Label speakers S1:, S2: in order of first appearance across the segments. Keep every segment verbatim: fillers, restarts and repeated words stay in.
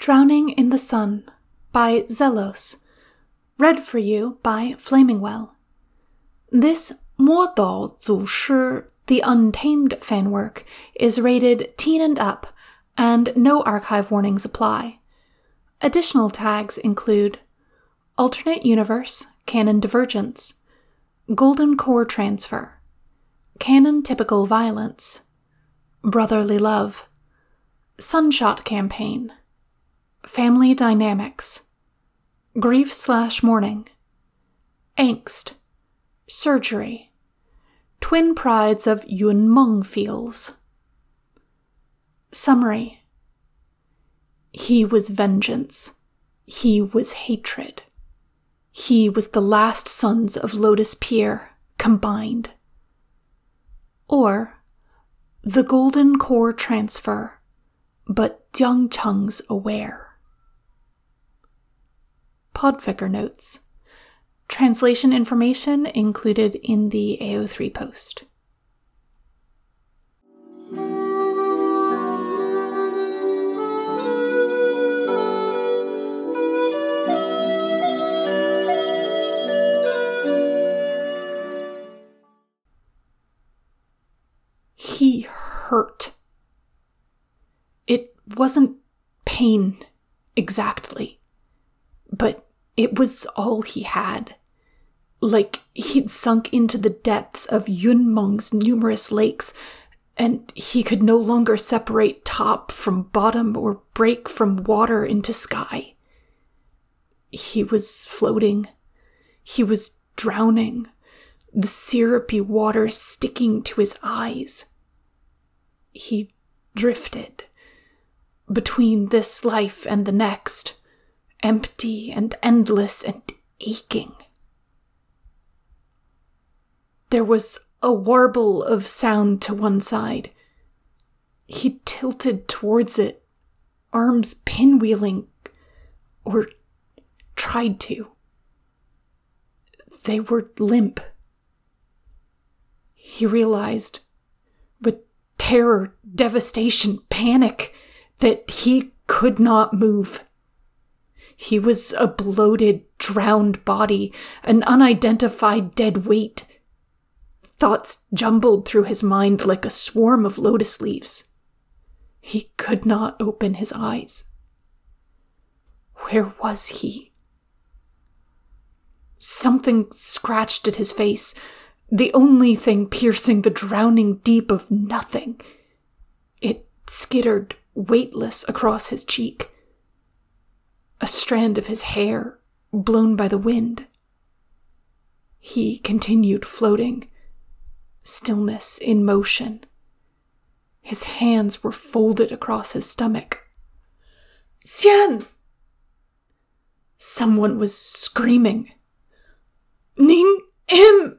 S1: Drowning in the Sun by Zelos. Read for you by Flamingwell. This 魔导祖师, the Untamed fanwork, is rated teen and up, and no archive warnings apply. Additional tags include Alternate Universe, Canon Divergence, Golden Core Transfer, Canon Typical Violence, Brotherly Love, Sunshot Campaign, Family Dynamics, Grief slash Mourning, Angst, Surgery, Twin Prides of Yun Meng Feels. Summary. He was vengeance. He was hatred. He was the last sons of Lotus Pier combined. Or, the Golden Core Transfer, but Jiang Cheng's aware. Podficker notes. Translation information included in the A O three post. He hurt. It wasn't pain exactly, but it was all he had. Like he'd sunk into the depths of Yun Meng's numerous lakes, and he could no longer separate top from bottom or break from water into sky. He was floating. He was drowning, the syrupy water sticking to his eyes. He drifted between this life and the next, empty and endless and aching. There was a warble of sound to one side. He tilted towards it, arms pinwheeling, or tried to. They were limp. He realized, with terror, devastation, panic, that he could not move. He was a bloated, drowned body, an unidentified dead weight. Thoughts jumbled through his mind like a swarm of lotus leaves. He could not open his eyes. Where was he? Something scratched at his face, the only thing piercing the drowning deep of nothing. It skittered, weightless, across his cheek. A strand of his hair, blown by the wind. He continued floating, stillness in motion. His hands were folded across his stomach. Xian! Someone was screaming. Ning Im!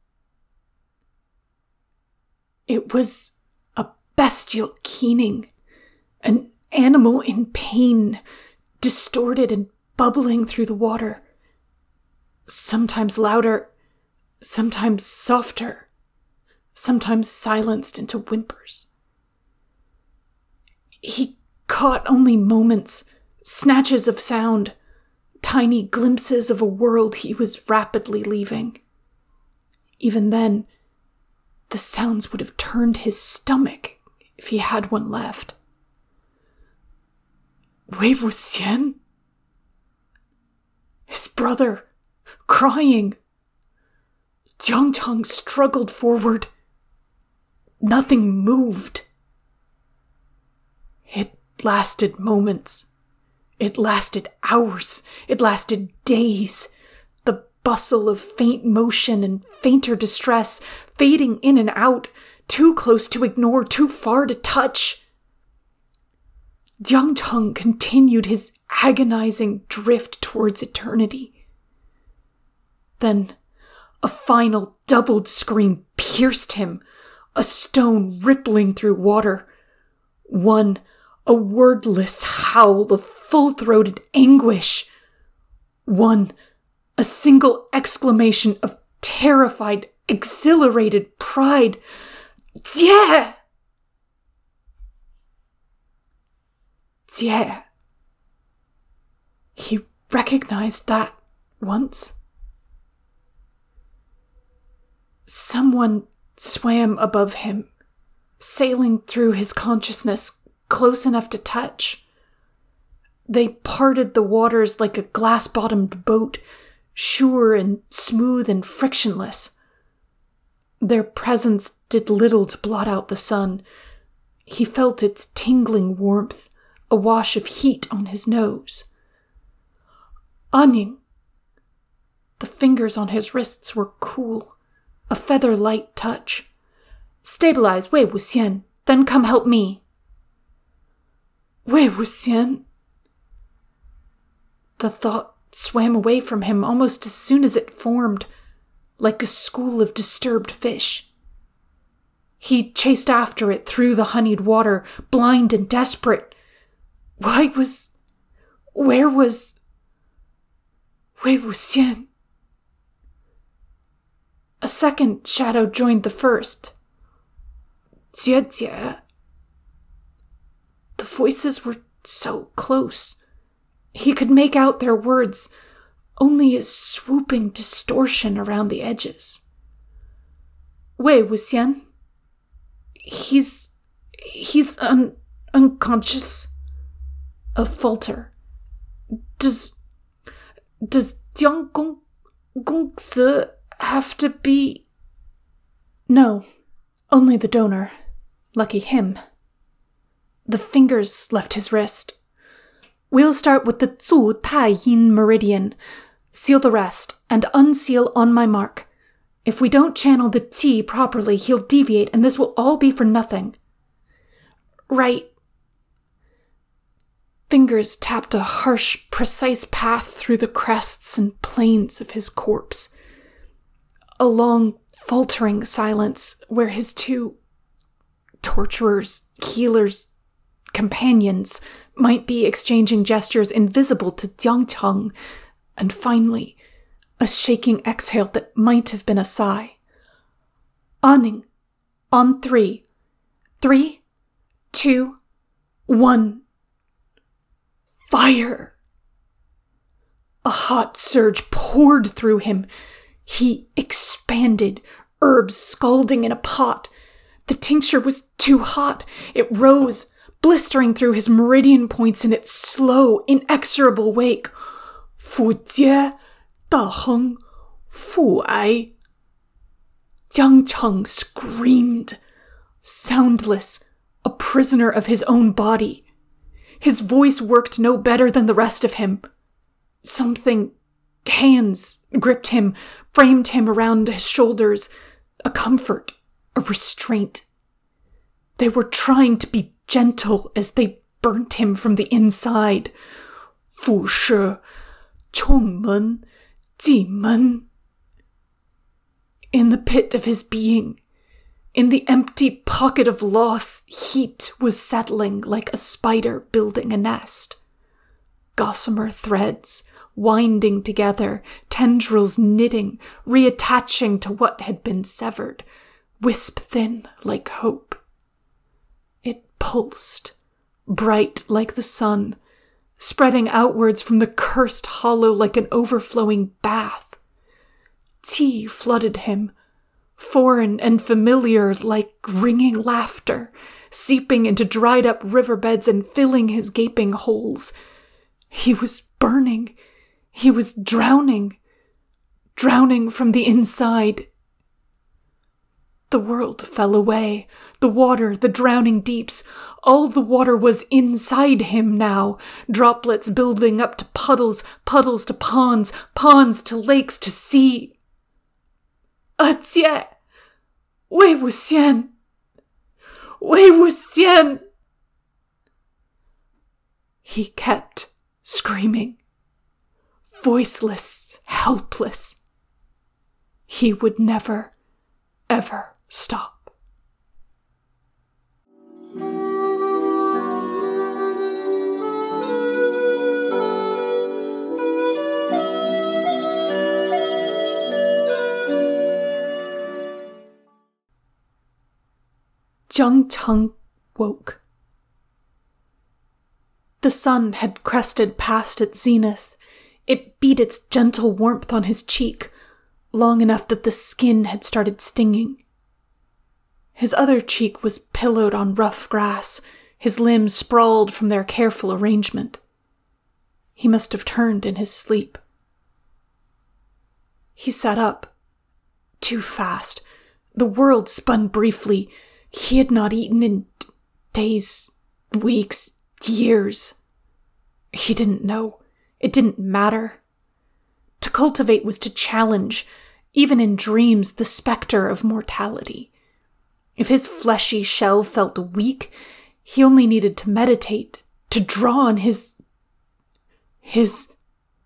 S1: It was a bestial keening, an animal in pain, distorted and bubbling through the water. Sometimes louder, sometimes softer, sometimes silenced into whimpers. He caught only moments, snatches of sound, tiny glimpses of a world he was rapidly leaving. Even then, the sounds would have turned his stomach if he had one left. Wei Wuxian? His brother, crying. Jiang Cheng struggled forward. Nothing moved. It lasted moments. It lasted hours. It lasted days. The bustle of faint motion and fainter distress, fading in and out, too close to ignore, too far to touch. Jiang Cheng continued his agonizing drift towards eternity. Then, a final doubled scream pierced him, a stone rippling through water. One, a wordless howl of full-throated anguish. One, a single exclamation of terrified, exhilarated pride. Jie! Jie! recognized that once. Someone swam above him, sailing through his consciousness close enough to touch. They parted the waters like a glass-bottomed boat, sure and smooth and frictionless. Their presence did little to blot out the sun. He felt its tingling warmth, a wash of heat on his nose. Anning. The fingers on his wrists were cool, a feather-light touch. Stabilize, Wei Wuxian, then come help me. Wei Wuxian. The thought swam away from him almost as soon as it formed, like a school of disturbed fish. He chased after it through the honeyed water, blind and desperate. Why was... Where was... Wei Wuxian? A second shadow joined the first. Jie Jie. The voices were so close. He could make out their words, only a swooping distortion around the edges. Wei Wuxian. He's... he's un, unconscious. A falter. Does... Does Jiang Gong... Gongzi have to be... No, only the donor. Lucky him. The fingers left his wrist. We'll start with the Zu Tai Yin meridian. Seal the rest, and unseal on my mark. If we don't channel the Qi properly, he'll deviate, and this will all be for nothing. Right. Fingers tapped a harsh, precise path through the crests and plains of his corpse. A long, faltering silence where his two torturers, healers, companions might be exchanging gestures invisible to Jiang Cheng, and finally, a shaking exhale that might have been a sigh. Anning, on three. Three, two, one. Fire! A hot surge poured through him. He expanded, herbs scalding in a pot. The tincture was too hot. It rose, blistering through his meridian points in its slow, inexorable wake. Fu Jie, Da Heng, Fu Ai. Jiang Cheng screamed, soundless, a prisoner of his own body. His voice worked no better than the rest of him. Something, hands, gripped him, framed him around his shoulders, a comfort, a restraint. They were trying to be gentle as they burnt him from the inside. Fu shi, chong men, ji men. In the pit of his being, in the empty pocket of loss, heat was settling like a spider building a nest. Gossamer threads, winding together, tendrils knitting, reattaching to what had been severed, wisp-thin like hope. It pulsed, bright like the sun, spreading outwards from the cursed hollow like an overflowing bath. Tea flooded him, foreign and familiar like ringing laughter, seeping into dried-up riverbeds and filling his gaping holes. He was burning. He was drowning. Drowning from the inside. The world fell away. The water, the drowning deeps. All the water was inside him now. Droplets building up to puddles, puddles to ponds, ponds to lakes to sea. Jie! Wei Wuxian! Wei Wuxian! He kept screaming. Voiceless, helpless. He would never, ever stop. Jiang Cheng woke. The sun had crested past its zenith, It beat its gentle warmth on his cheek, long enough that the skin had started stinging. His other cheek was pillowed on rough grass, his limbs sprawled from their careful arrangement. He must have turned in his sleep. He sat up. Too fast. The world spun briefly. He had not eaten in days, weeks, years. He didn't know. It didn't matter. To cultivate was to challenge, even in dreams, the specter of mortality. If his fleshy shell felt weak, he only needed to meditate, to draw on his... his...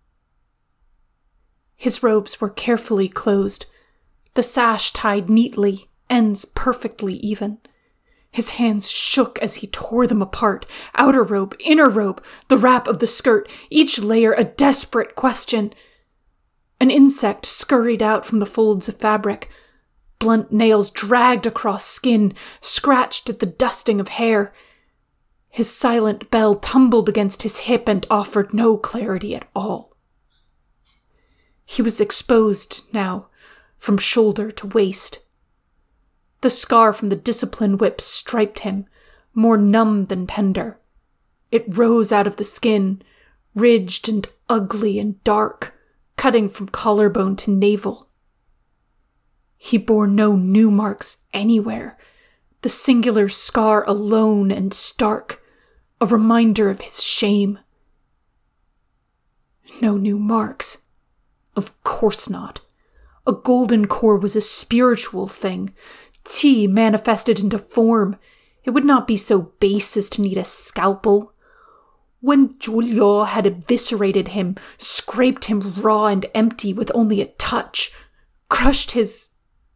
S1: His robes were carefully closed, the sash tied neatly, ends perfectly even. His hands shook as he tore them apart, outer robe, inner robe, the wrap of the skirt, each layer a desperate question. An insect scurried out from the folds of fabric. Blunt nails dragged across skin, scratched at the dusting of hair. His silent bell tumbled against his hip and offered no clarity at all. He was exposed now, from shoulder to waist. The scar from the discipline whip striped him, more numb than tender. It rose out of the skin, ridged and ugly and dark, cutting from collarbone to navel. He bore no new marks anywhere, the singular scar alone and stark, a reminder of his shame. No new marks. Of course not. A golden core was a spiritual thing. Qi manifested into form. It would not be so base as to need a scalpel. When Zhuliu had eviscerated him, scraped him raw and empty with only a touch, crushed his...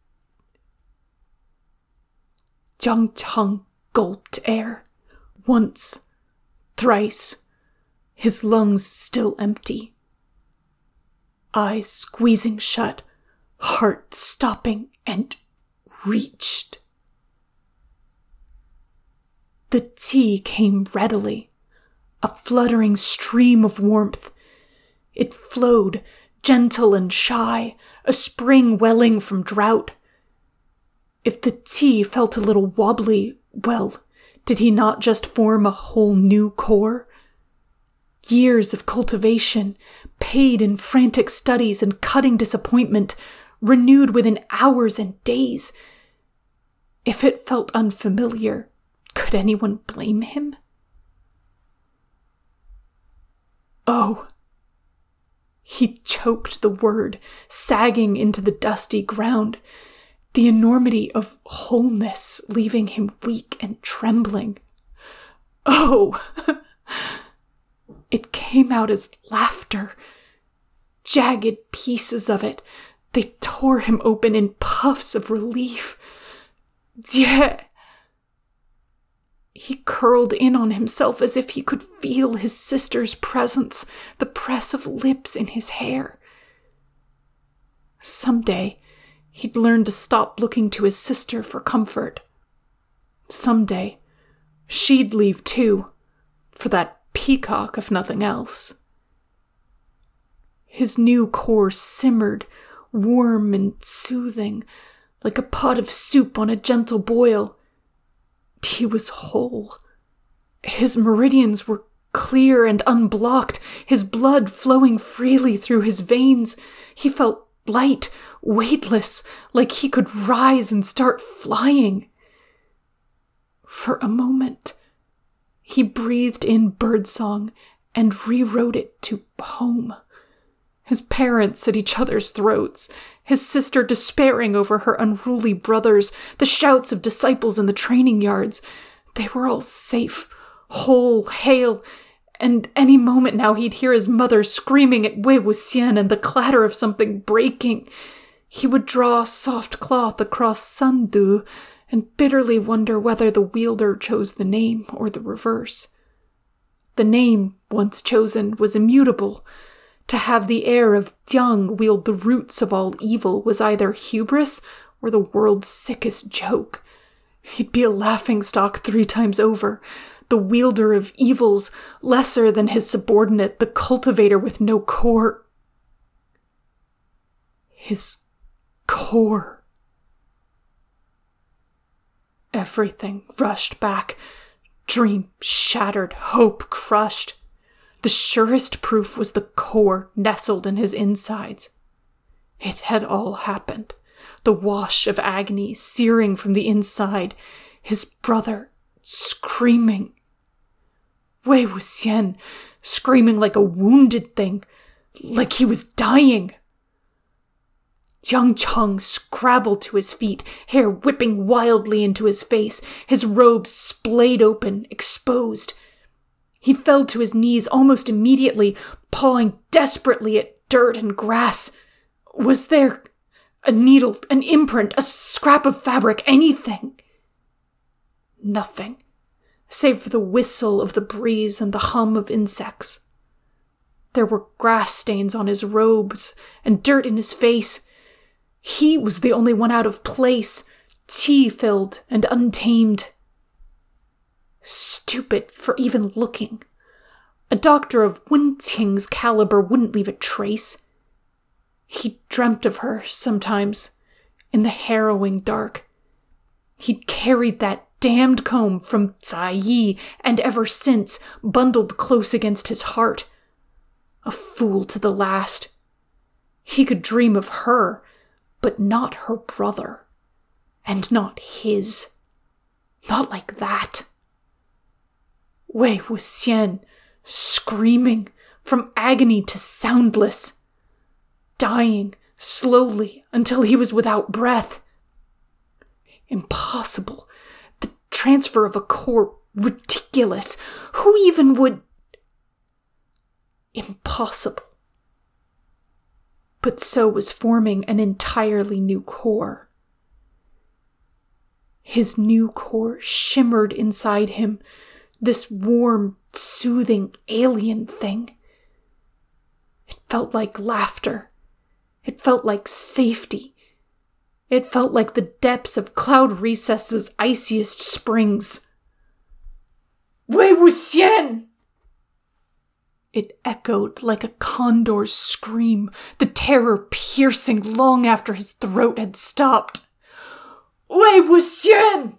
S1: Jiang Cheng gulped air. Once, thrice, his lungs still empty. Eyes squeezing shut, heart stopping, and reached. The tea came readily, a fluttering stream of warmth. It flowed, gentle and shy, a spring welling from drought. If the tea felt a little wobbly, well, did he not just form a whole new core? Years of cultivation, paid in frantic studies and cutting disappointment, renewed within hours and days. If it felt unfamiliar, could anyone blame him? Oh. He choked the word, sagging into the dusty ground, the enormity of wholeness leaving him weak and trembling. Oh! It came out as laughter. Jagged pieces of it. They tore him open in puffs of relief. Jie! He curled in on himself as if he could feel his sister's presence, the press of lips in his hair. Someday, he'd learn to stop looking to his sister for comfort. Someday, she'd leave too, for that peacock if nothing else. His new core simmered, warm and soothing, like a pot of soup on a gentle boil. He was whole. His meridians were clear and unblocked, his blood flowing freely through his veins. He felt light, weightless, like he could rise and start flying. For a moment, he breathed in birdsong and rewrote it to home. His parents at each other's throats, his sister despairing over her unruly brothers, the shouts of disciples in the training yards. They were all safe, whole, hale, and any moment now he'd hear his mother screaming at Wei Wuxian and the clatter of something breaking. He would draw soft cloth across Sandu and bitterly wonder whether the wielder chose the name or the reverse. The name, once chosen, was immutable. To have the heir of Jiang wield the roots of all evil was either hubris or the world's sickest joke. He'd be a laughingstock three times over. the wielder of evils lesser than his subordinate, the cultivator with no core. His core. Everything rushed back. Dream shattered, hope crushed. The surest proof was the core nestled in his insides. It had all happened. The wash of agony searing from the inside. His brother screaming. Wei Wuxian screaming like a wounded thing, like he was dying. Jiang Cheng scrabbled to his feet, hair whipping wildly into his face, his robes splayed open, exposed. He fell to his knees almost immediately, pawing desperately at dirt and grass. Was there a needle, an imprint, a scrap of fabric, anything? Nothing, save for the whistle of the breeze and the hum of insects. There were grass stains on his robes and dirt in his face. He was the only one out of place, tea-filled and untamed. Stupid for even looking. A doctor of Wen Qing's caliber wouldn't leave a trace. He dreamt of her sometimes, in the harrowing dark. He'd carried that damned comb from Zai Yi, and ever since, bundled close against his heart. A fool to the last. He could dream of her, but not her brother. And not his. Not like that. Wei Wuxian, screaming, from agony to soundless. Dying, slowly, until he was without breath. Impossible. The transfer of a core, ridiculous. Who even would... Impossible. But so was forming an entirely new core. His new core shimmered inside him, this warm, soothing, alien thing. It felt like laughter. It felt like safety. It felt like the depths of Cloud Recess's iciest springs. Wei Wuxian! It echoed like a condor's scream, the terror piercing long after his throat had stopped. Wei Wuxian!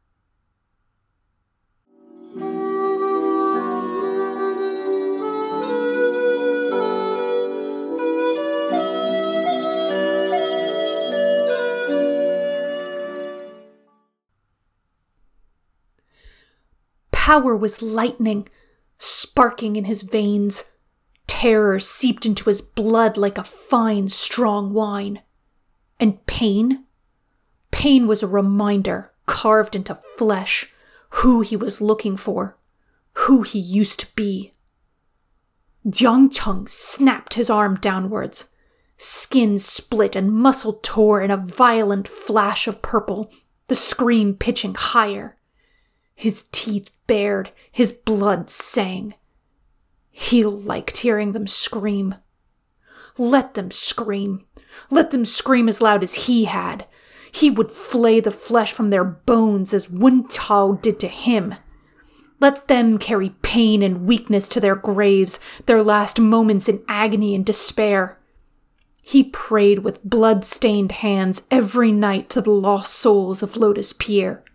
S1: Power was lightning, sparking in his veins. Terror seeped into his blood like a fine, strong wine. And pain? Pain was a reminder, carved into flesh, who he was looking for, who he used to be. Jiang Cheng snapped his arm downwards. Skin split and muscle tore in a violent flash of purple, the scream pitching higher. His teeth bared, his blood sang. He liked hearing them scream. Let them scream. Let them scream as loud as he had. He would flay the flesh from their bones as Wen Tao did to him. Let them carry pain and weakness to their graves, their last moments in agony and despair. He prayed with blood-stained hands every night to the lost souls of Lotus Pier.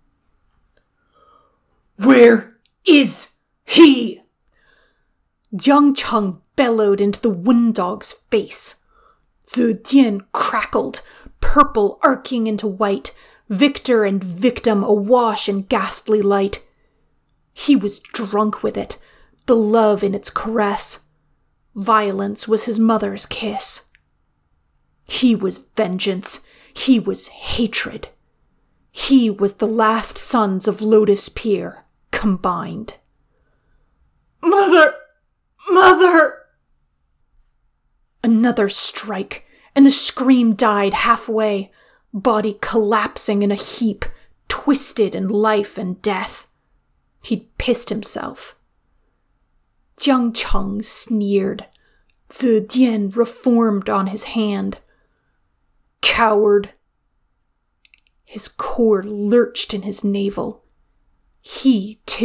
S1: Where is he? Jiang Cheng bellowed into the Wen Dog's face. Zhe Dian crackled, purple arcing into white, victor and victim awash in ghastly light. He was drunk with it, the love in its caress. Violence was his mother's kiss. He was vengeance. He was hatred. He was the last sons of Lotus Pier. Combined. Mother! Mother! Another strike, and the scream died halfway, body collapsing in a heap, twisted in life and death. He'd pissed himself. Jiang Cheng sneered. Zhe Dian reformed on his hand. Coward! His core lurched in his navel. He, too,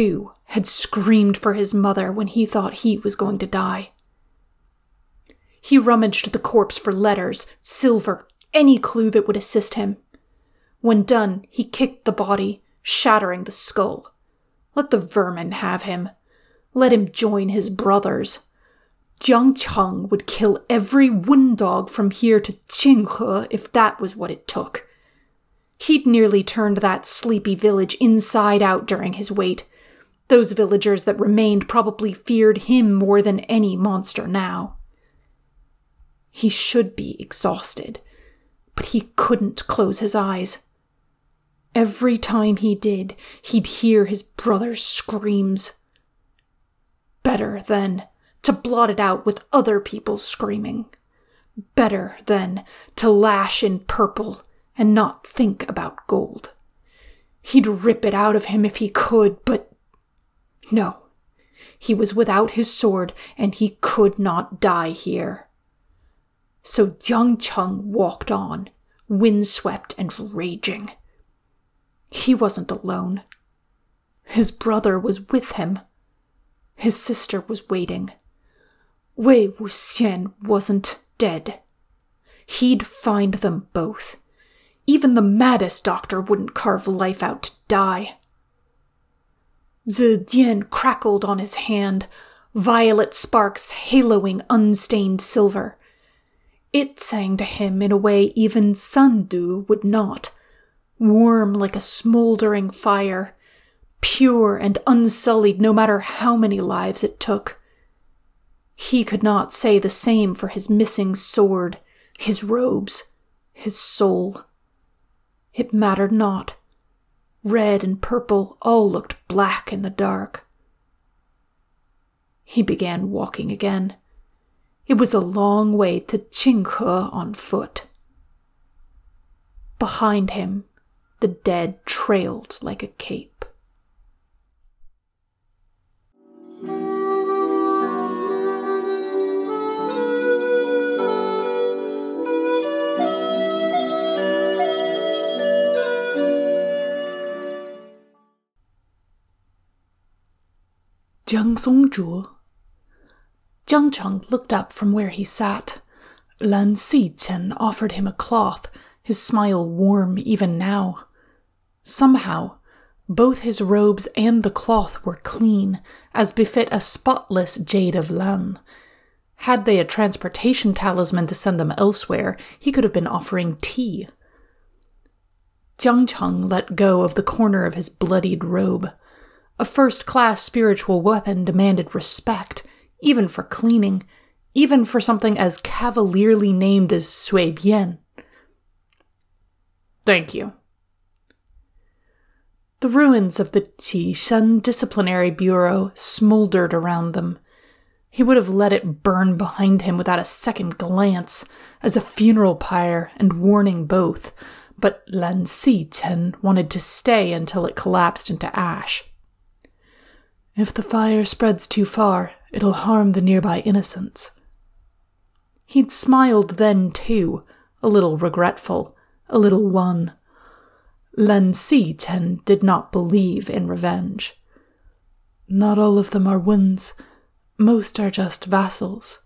S1: had screamed for his mother when he thought he was going to die. He rummaged the corpse for letters, silver, any clue that would assist him. When done, he kicked the body, shattering the skull. Let the vermin have him. Let him join his brothers. Jiang Cheng would kill every wooden dog from here to Qinghe if that was what it took. He'd nearly turned that sleepy village inside out during his wait. Those villagers that remained probably feared him more than any monster now. He should be exhausted, but he couldn't close his eyes. Every time he did, he'd hear his brother's screams. Better, then, to blot it out with other people's screaming. Better, then, to lash in purple and not think about gold. He'd rip it out of him if he could, but no. He was without his sword, and he could not die here. So Jiang Cheng walked on, windswept and raging. He wasn't alone. His brother was with him. His sister was waiting. Wei Wuxian wasn't dead. He'd find them both. Even the maddest doctor wouldn't carve life out to die. Zidian crackled on his hand, violet sparks haloing unstained silver. It sang to him in a way even Sandu would not, warm like a smoldering fire, pure and unsullied no matter how many lives it took. He could not say the same for his missing sword, his robes, his soul. It mattered not. Red and purple all looked black in the dark. He began walking again. It was a long way to Qinghe on foot. Behind him, the dead trailed like a cape. Jiang Songzhu. Jiang Cheng looked up from where he sat. Lan Xichen offered him a cloth, his smile warm even now. Somehow, both his robes and the cloth were clean, as befit a spotless jade of Lan. Had they a transportation talisman to send them elsewhere, he could have been offering tea. Jiang Cheng let go of the corner of his bloodied robe. A first-class spiritual weapon demanded respect, even for cleaning, even for something as cavalierly named as Sui Bian. Thank you. The ruins of the Qishan Disciplinary Bureau smoldered around them. He would have let it burn behind him without a second glance, as a funeral pyre and warning both, but Lan Xichen wanted to stay until it collapsed into ash. If the fire spreads too far, it'll harm the nearby innocents. He'd smiled then, too, a little regretful, a little won. Lan Xichen did not believe in revenge. Not all of them are wounds. Most are just vassals.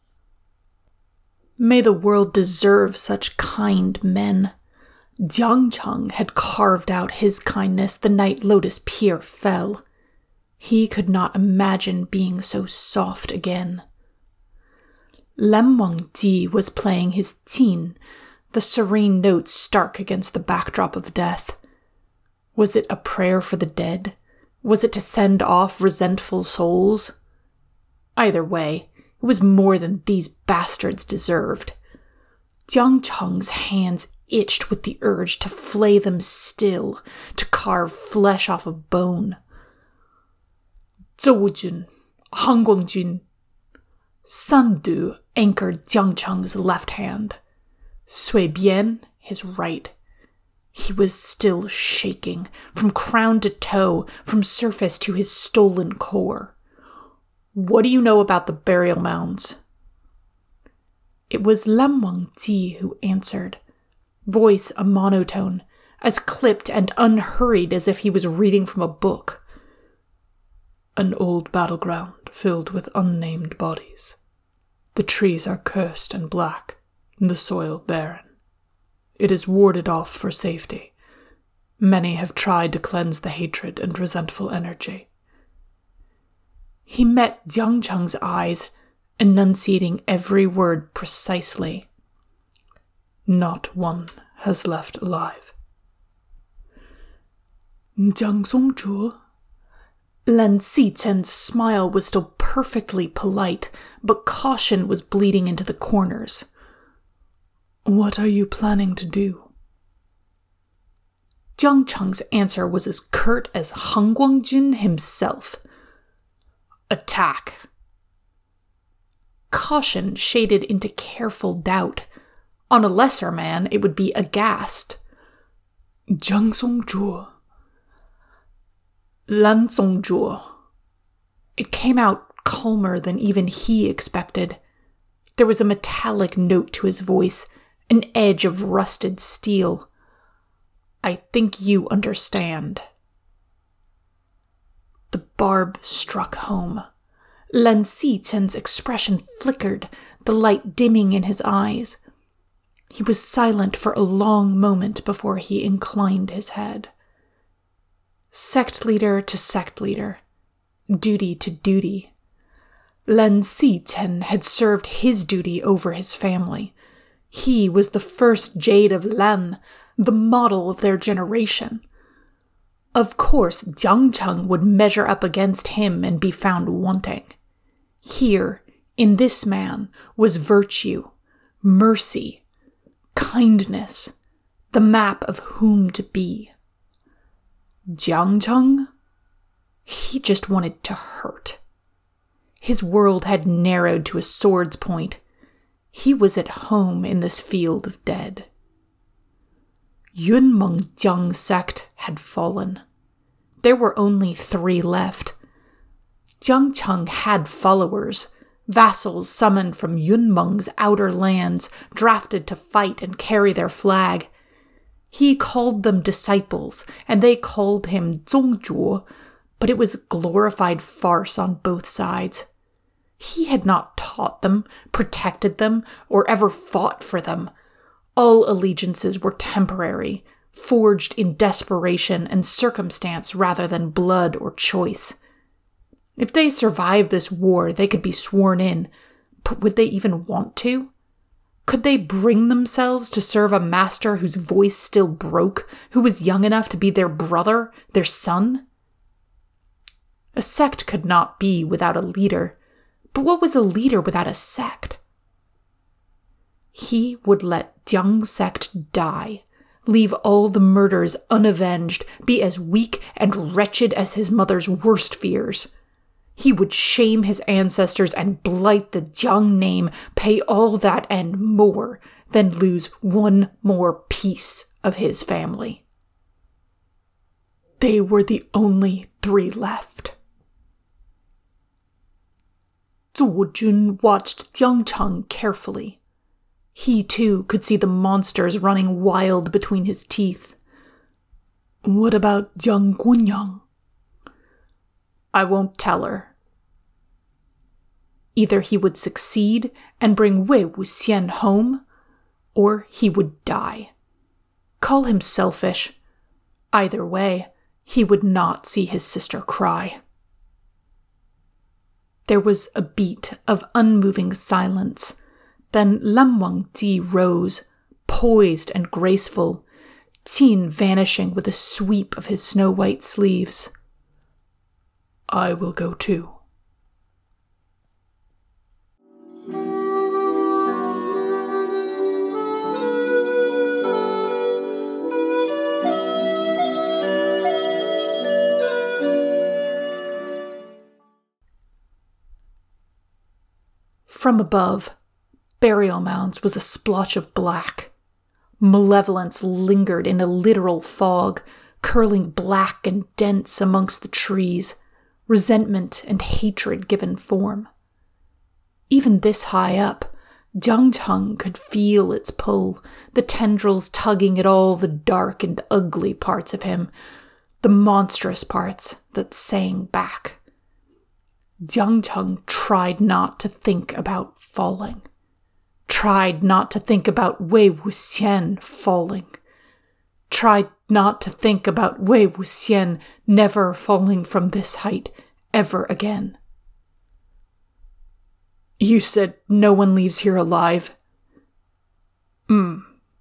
S1: May the world deserve such kind men. Jiang Cheng had carved out his kindness the night Lotus Pier fell. He could not imagine being so soft again. Lam Wangji was playing his qin, the serene notes stark against the backdrop of death. Was it a prayer for the dead? Was it to send off resentful souls? Either way, it was more than these bastards deserved. Jiang Cheng's hands itched with the urge to flay them still, to carve flesh off of bone. Zhou Wujun, Han Guangjun. Sandu anchored Jiang Cheng's left hand. Sui Bian, his right. He was still shaking, from crown to toe, from surface to his stolen core. What do you know about the burial mounds? It was Lam Wangji who answered, voice a monotone, as clipped and unhurried as if he was reading from a book. An old battleground filled with unnamed bodies. The trees are cursed and black, and the soil barren. It is warded off for safety. Many have tried to cleanse the hatred and resentful energy. He met Jiang Cheng's eyes, enunciating every word precisely. Not one has left alive. Jiang Songzhuo? Lan Xichen's smile was still perfectly polite, but caution was bleeding into the corners. What are you planning to do? Jiang Cheng's answer was as curt as Han Guangjun himself. Attack. Caution shaded into careful doubt. On a lesser man, it would be aghast. Jiang Songzhuo. Lan Songzhuo. It came out calmer than even he expected. There was a metallic note to his voice, an edge of rusted steel. I think you understand. The barb struck home. Lan Xichen's expression flickered, the light dimming in his eyes. He was silent for a long moment before he inclined his head. Sect leader to sect leader, duty to duty. Lan Xichen had served his duty over his family. He was the first Jade of Lan, the model of their generation. Of course, Jiang Cheng would measure up against him and be found wanting. Here, in this man, was virtue, mercy, kindness, the map of whom to be. Jiang Cheng? He just wanted to hurt. His world had narrowed to a sword's point. He was at home in this field of dead. Yunmeng Jiang sect had fallen. There were only three left. Jiang Cheng had followers, vassals summoned from Yunmeng's outer lands, drafted to fight and carry their flag. He called them disciples, and they called him Zongzhuo, but it was a glorified farce on both sides. He had not taught them, protected them, or ever fought for them. All allegiances were temporary, forged in desperation and circumstance rather than blood or choice. If they survived this war, they could be sworn in, but would they even want to? Could they bring themselves to serve a master whose voice still broke, who was young enough to be their brother, their son? A sect could not be without a leader, but what was a leader without a sect? He would let Jiang sect die, leave all the murders unavenged, be as weak and wretched as his mother's worst fears. He would shame his ancestors and blight the Jiang name, pay all that and more, than lose one more piece of his family. They were the only three left. Zhuo Jun watched Jiang Cheng carefully. He, too, could see the monsters running wild between his teeth. What about Jiang Guanyang? I won't tell her. Either he would succeed and bring Wei Wuxian home, or he would die. Call him selfish. Either way, he would not see his sister cry. There was a beat of unmoving silence. Then Lam Wangji rose, poised and graceful, Qin vanishing with a sweep of his snow-white sleeves. I will go too. From above, Burial Mounds was a splotch of black. Malevolence lingered in a literal fog, curling black and dense amongst the trees, resentment and hatred given form. Even this high up, Jiang Cheng could feel its pull, the tendrils tugging at all the dark and ugly parts of him, the monstrous parts that sang back. Jiang Cheng tried not to think about falling. Tried not to think about Wei Wuxian falling. Tried not to think about Wei Wuxian never falling from this height ever again. You said no one leaves here alive? Hmm.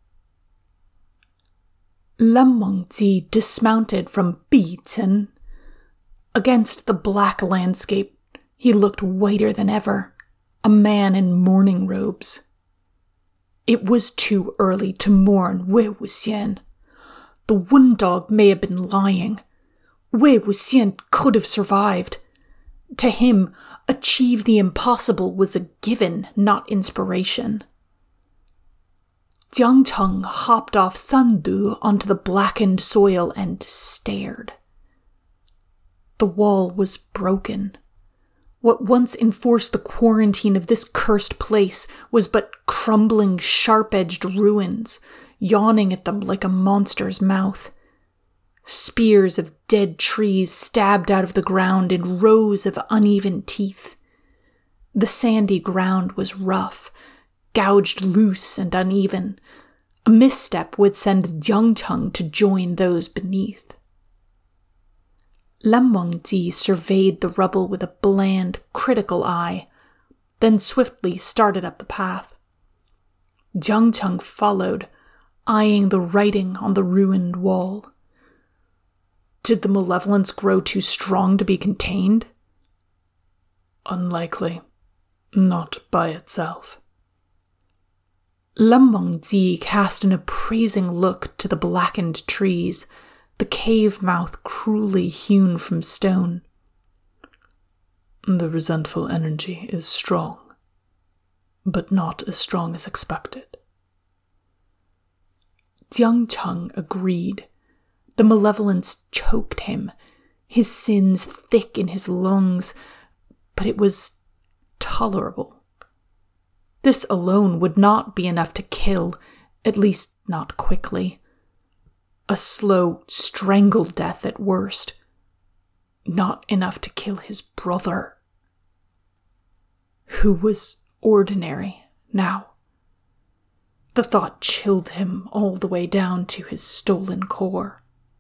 S1: Lam Wangji dismounted from Bichen. Against the black landscape, he looked whiter than ever, a man in mourning robes. It was too early to mourn Wei Wuxian. The wound dog may have been lying. Wei Wuxian could have survived. To him, achieve the impossible was a given, not inspiration. Jiang Cheng hopped off Sandu onto the blackened soil and stared. The wall was broken. What once enforced the quarantine of this cursed place was but crumbling, sharp-edged ruins, yawning at them like a monster's mouth. Spears of dead trees stabbed out of the ground in rows of uneven teeth. The sandy ground was rough, gouged loose and uneven. A misstep would send Jiang Cheng to join those beneath. Lam Wangji surveyed the rubble with a bland, critical eye, then swiftly started up the path. Jiang Cheng followed, eyeing the writing on the ruined wall. Did the malevolence grow too strong to be contained? Unlikely. Not by itself. Lam Wangji cast an appraising look to the blackened trees, the cave mouth cruelly hewn from stone. The resentful energy is strong, but not as strong as expected. Jiang Cheng agreed. The malevolence choked him, his sins thick in his lungs, but it was tolerable. This alone would not be enough to kill, at least not quickly. A slow, strangled death at worst. Not enough to kill his brother, who was ordinary now. The thought chilled him all the way down to his stolen core.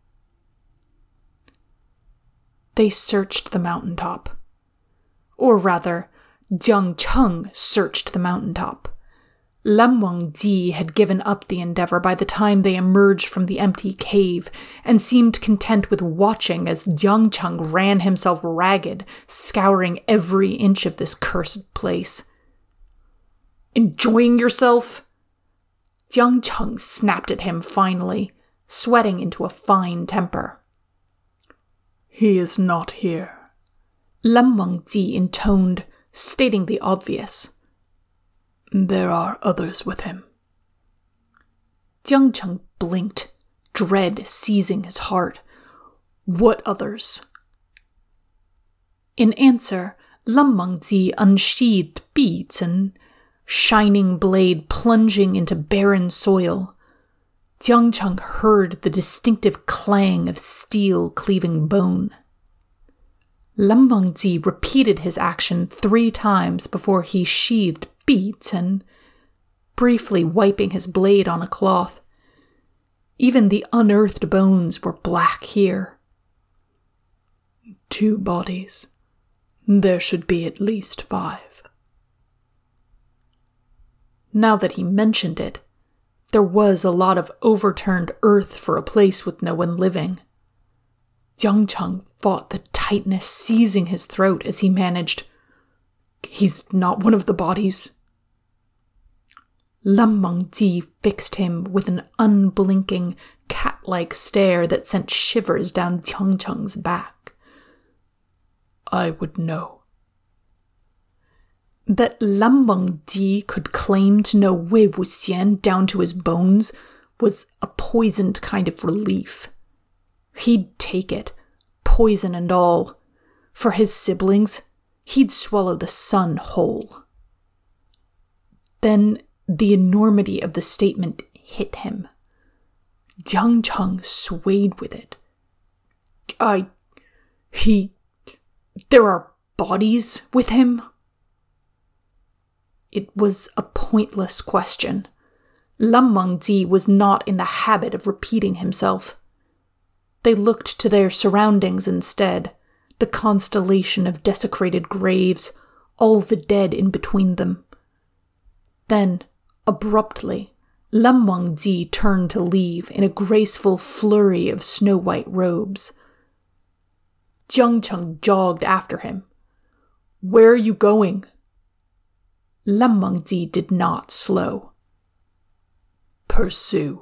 S1: They searched the mountaintop. Or rather, Jiang Cheng searched the mountaintop. Lam Wangji had given up the endeavor by the time they emerged from the empty cave and seemed content with watching as Jiang Cheng ran himself ragged, scouring every inch of this cursed place. Enjoying yourself? Jiang Cheng snapped at him finally, sweating into a fine temper. He is not here, Lam Wangji intoned, stating the obvious. There are others with him. Jiang Cheng blinked, dread seizing his heart. What others? In answer, Lam Wangji unsheathed Bichen, shining blade plunging into barren soil. Jiang Cheng heard the distinctive clang of steel cleaving bone. Lam Wangji repeated his action three times before he sheathed Bichen, briefly wiping his blade on a cloth. Even the unearthed bones were black here. Two bodies. There should be at least five. Now that he mentioned it, there was a lot of overturned earth for a place with no one living. Jiang Cheng fought the tightness seizing his throat as he managed, He's not one of the bodies. Lam Wangji fixed him with an unblinking, cat-like stare that sent shivers down Jiang Cheng's back. I would know. That Lam Wangji could claim to know Wei Wuxian down to his bones was a poisoned kind of relief. He'd take it, poison and all. For his siblings, he'd swallow the sun whole. Then the enormity of the statement hit him. Jiang Cheng swayed with it. I... He... There are bodies with him? It was a pointless question. Lam Wangji was not in the habit of repeating himself. They looked to their surroundings instead, the constellation of desecrated graves, all the dead in between them. Then, abruptly, Lam Wangji turned to leave in a graceful flurry of snow-white robes. Jiang Cheng jogged after him. "Where are you going?" Lam Wangji did not slow. "Pursue."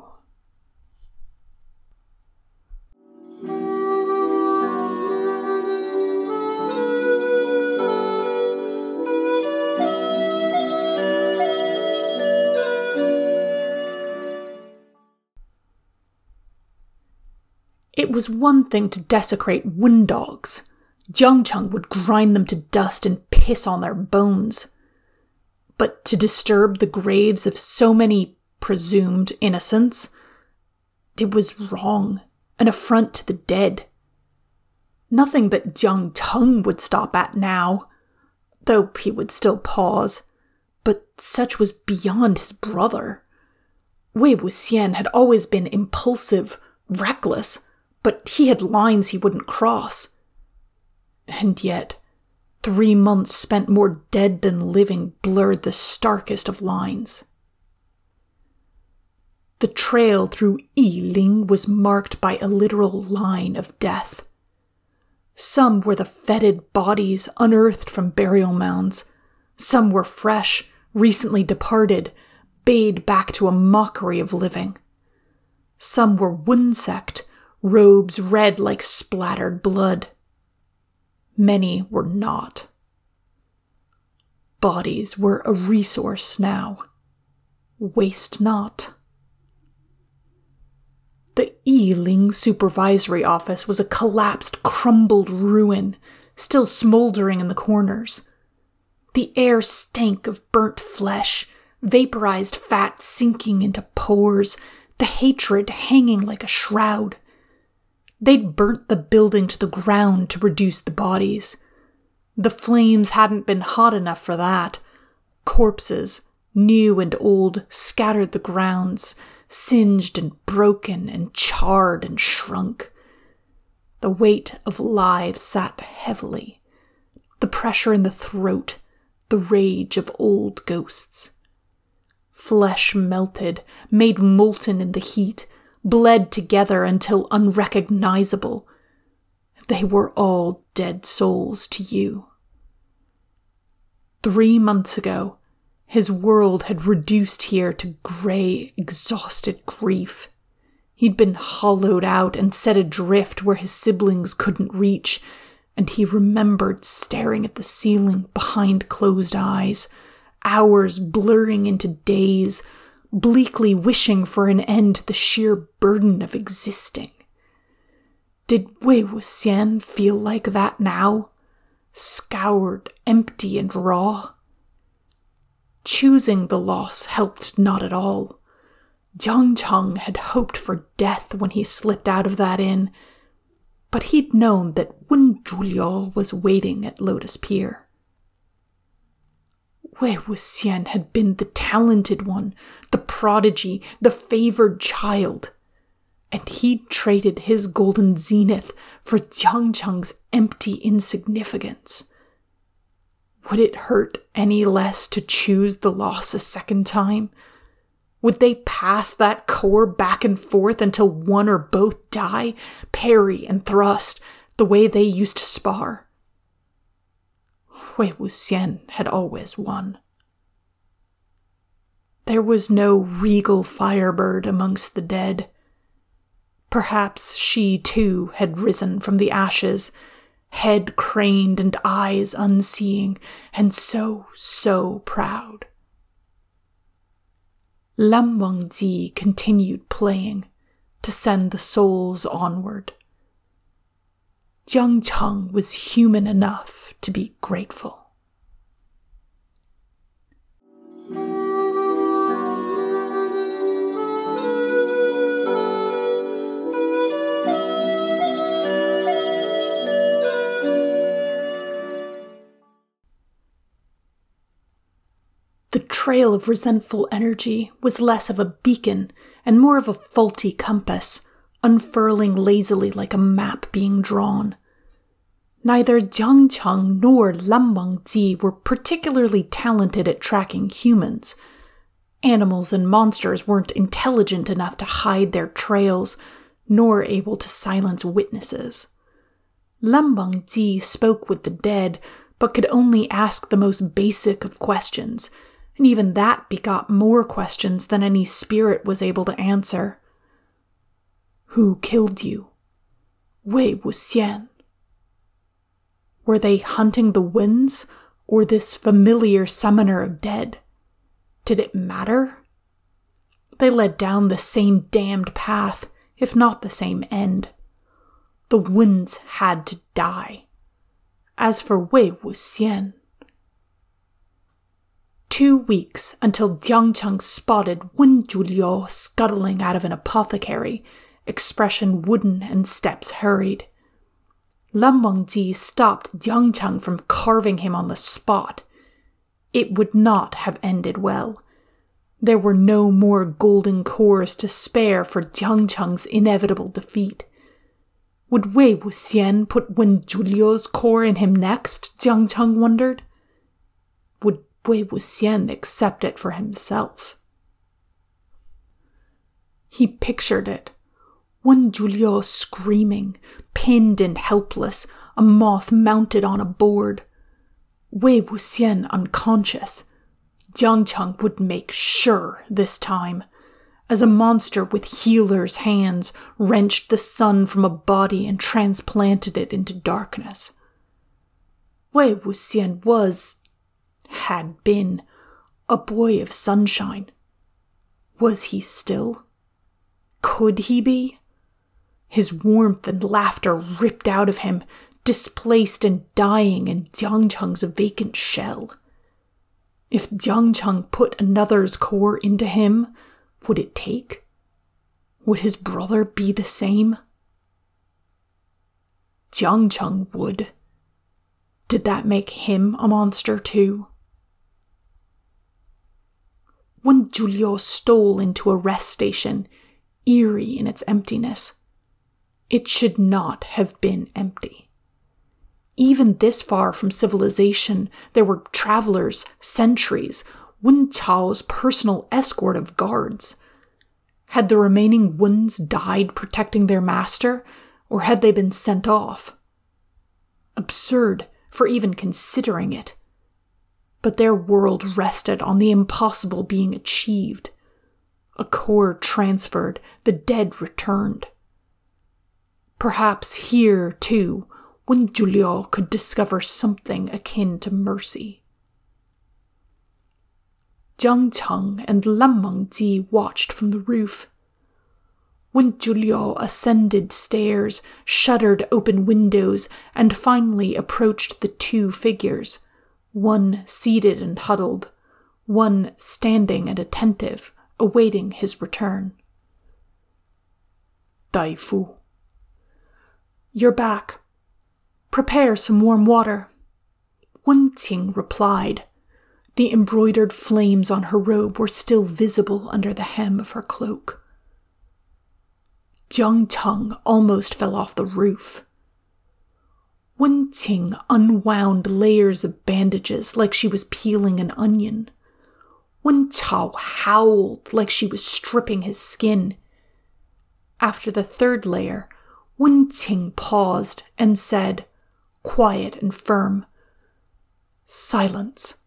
S1: It was one thing to desecrate wind dogs. Jiang Cheng would grind them to dust and piss on their bones. But to disturb the graves of so many presumed innocents, it was wrong, an affront to the dead. Nothing that Jiang Cheng would stop at now, though he would still pause, but such was beyond his brother. Wei Wuxian had always been impulsive, reckless, but he had lines he wouldn't cross. And yet, three months spent more dead than living blurred the starkest of lines. The trail through Yiling was marked by a literal line of death. Some were the fetid bodies unearthed from burial mounds. Some were fresh, recently departed, bayed back to a mockery of living. Some were wound-secked, robes red like splattered blood. Many were not. Bodies were a resource now. Waste not. The Yiling Supervisory Office was a collapsed, crumbled ruin, still smoldering in the corners. The air stank of burnt flesh, vaporized fat sinking into pores, the hatred hanging like a shroud. They'd burnt the building to the ground to reduce the bodies. The flames hadn't been hot enough for that. Corpses, new and old, scattered the grounds, singed and broken and charred and shrunk. The weight of lives sat heavily. The pressure in the throat, the rage of old ghosts. Flesh melted, made molten in the heat, bled together until unrecognizable. They were all dead souls to you. Three months ago, his world had reduced here to grey, exhausted grief. He'd been hollowed out and set adrift where his siblings couldn't reach, and he remembered staring at the ceiling behind closed eyes, hours blurring into days, bleakly wishing for an end to the sheer burden of existing. Did Wei Wuxian feel like that now? Scoured, empty and raw? Choosing the loss helped not at all. Jiang Cheng had hoped for death when he slipped out of that inn, but he'd known that Wen Zhuliu was waiting at Lotus Pier. Wei Wuxian had been the talented one, the prodigy, the favored child, and he'd traded his golden zenith for Jiang Cheng's empty insignificance. Would it hurt any less to choose the loss a second time? Would they pass that core back and forth until one or both die, parry and thrust, the way they used to spar? Wei Wuxian had always won. There was no regal firebird amongst the dead. Perhaps she too had risen from the ashes, head craned and eyes unseeing, and so, so proud. Lam Wangji continued playing to send the souls onward. Jiang Cheng was human enough to be grateful. The trail of resentful energy was less of a beacon and more of a faulty compass, unfurling lazily like a map being drawn. Neither Jiang Cheng nor Lam Wangji were particularly talented at tracking humans. Animals and monsters weren't intelligent enough to hide their trails, nor able to silence witnesses. Lam Wangji spoke with the dead, but could only ask the most basic of questions, and even that begot more questions than any spirit was able to answer. Who killed you? Wei Wuxian. Were they hunting the winds, or this familiar summoner of dead? Did it matter? They led down the same damned path, if not the same end. The winds had to die. As for Wei Wuxian... Two weeks until Jiang Cheng spotted Wen Zhuliu scuttling out of an apothecary, expression wooden and steps hurried. Lam Wangji stopped Jiang Cheng from carving him on the spot. It would not have ended well. There were no more golden cores to spare for Jiang Cheng's inevitable defeat. Would Wei Wuxian put Wen Zhuliu's core in him next, Jiang Cheng wondered? Would Wei Wuxian accept it for himself? He pictured it. Wen Zhuliu screaming, pinned and helpless, a moth mounted on a board. Wei Wuxian unconscious. Jiang Cheng would make sure this time. As a monster with healer's hands wrenched the sun from a body and transplanted it into darkness. Wei Wuxian was... had been a boy of sunshine. Was he still? Could he be? His warmth and laughter ripped out of him, displaced and dying in Jiang Cheng's vacant shell. If Jiang Cheng put another's core into him, would it take? Would his brother be the same? Jiang Cheng would. Did that make him a monster too? Wen Zhuliu stole into a rest station, eerie in its emptiness. It should not have been empty. Even this far from civilization, there were travelers, sentries, Wen Chao's personal escort of guards. Had the remaining Wens died protecting their master, or had they been sent off? Absurd for even considering it. But their world rested on the impossible being achieved. A core transferred, the dead returned. Perhaps here, too, Wen Zhuliu could discover something akin to mercy. Jiang Cheng and Lam Wangji watched from the roof. Wen Zhuliu ascended stairs, shuttered open windows, and finally approached the two figures, one seated and huddled, one standing and attentive, awaiting his return. Dai Fu. You're back. Prepare some warm water. Wen Qing replied. The embroidered flames on her robe were still visible under the hem of her cloak. Jiang Cheng almost fell off the roof. Wen Qing unwound layers of bandages like she was peeling an onion. Wen Chao howled like she was stripping his skin. After the third layer, Wen Qing paused and said, quiet and firm, "Silence."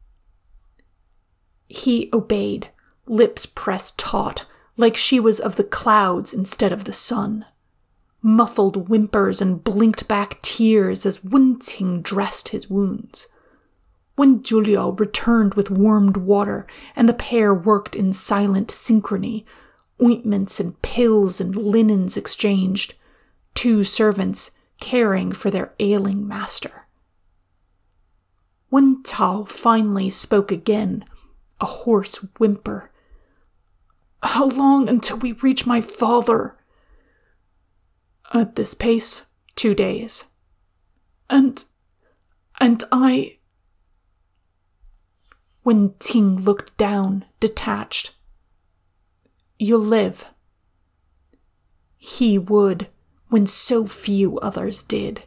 S1: He obeyed, lips pressed taut, like she was of the clouds instead of the sun. Muffled whimpers and blinked-back tears as Wen Qing dressed his wounds. Wen Zhuliu returned with warmed water, and the pair worked in silent synchrony, ointments and pills and linens exchanged, two servants caring for their ailing master. Wen Chao finally spoke again, a hoarse whimper. "How long until we reach my father?" "At this pace, two days." And... and I... Wen Qing looked down, detached. You'll live. He would, when so few others did.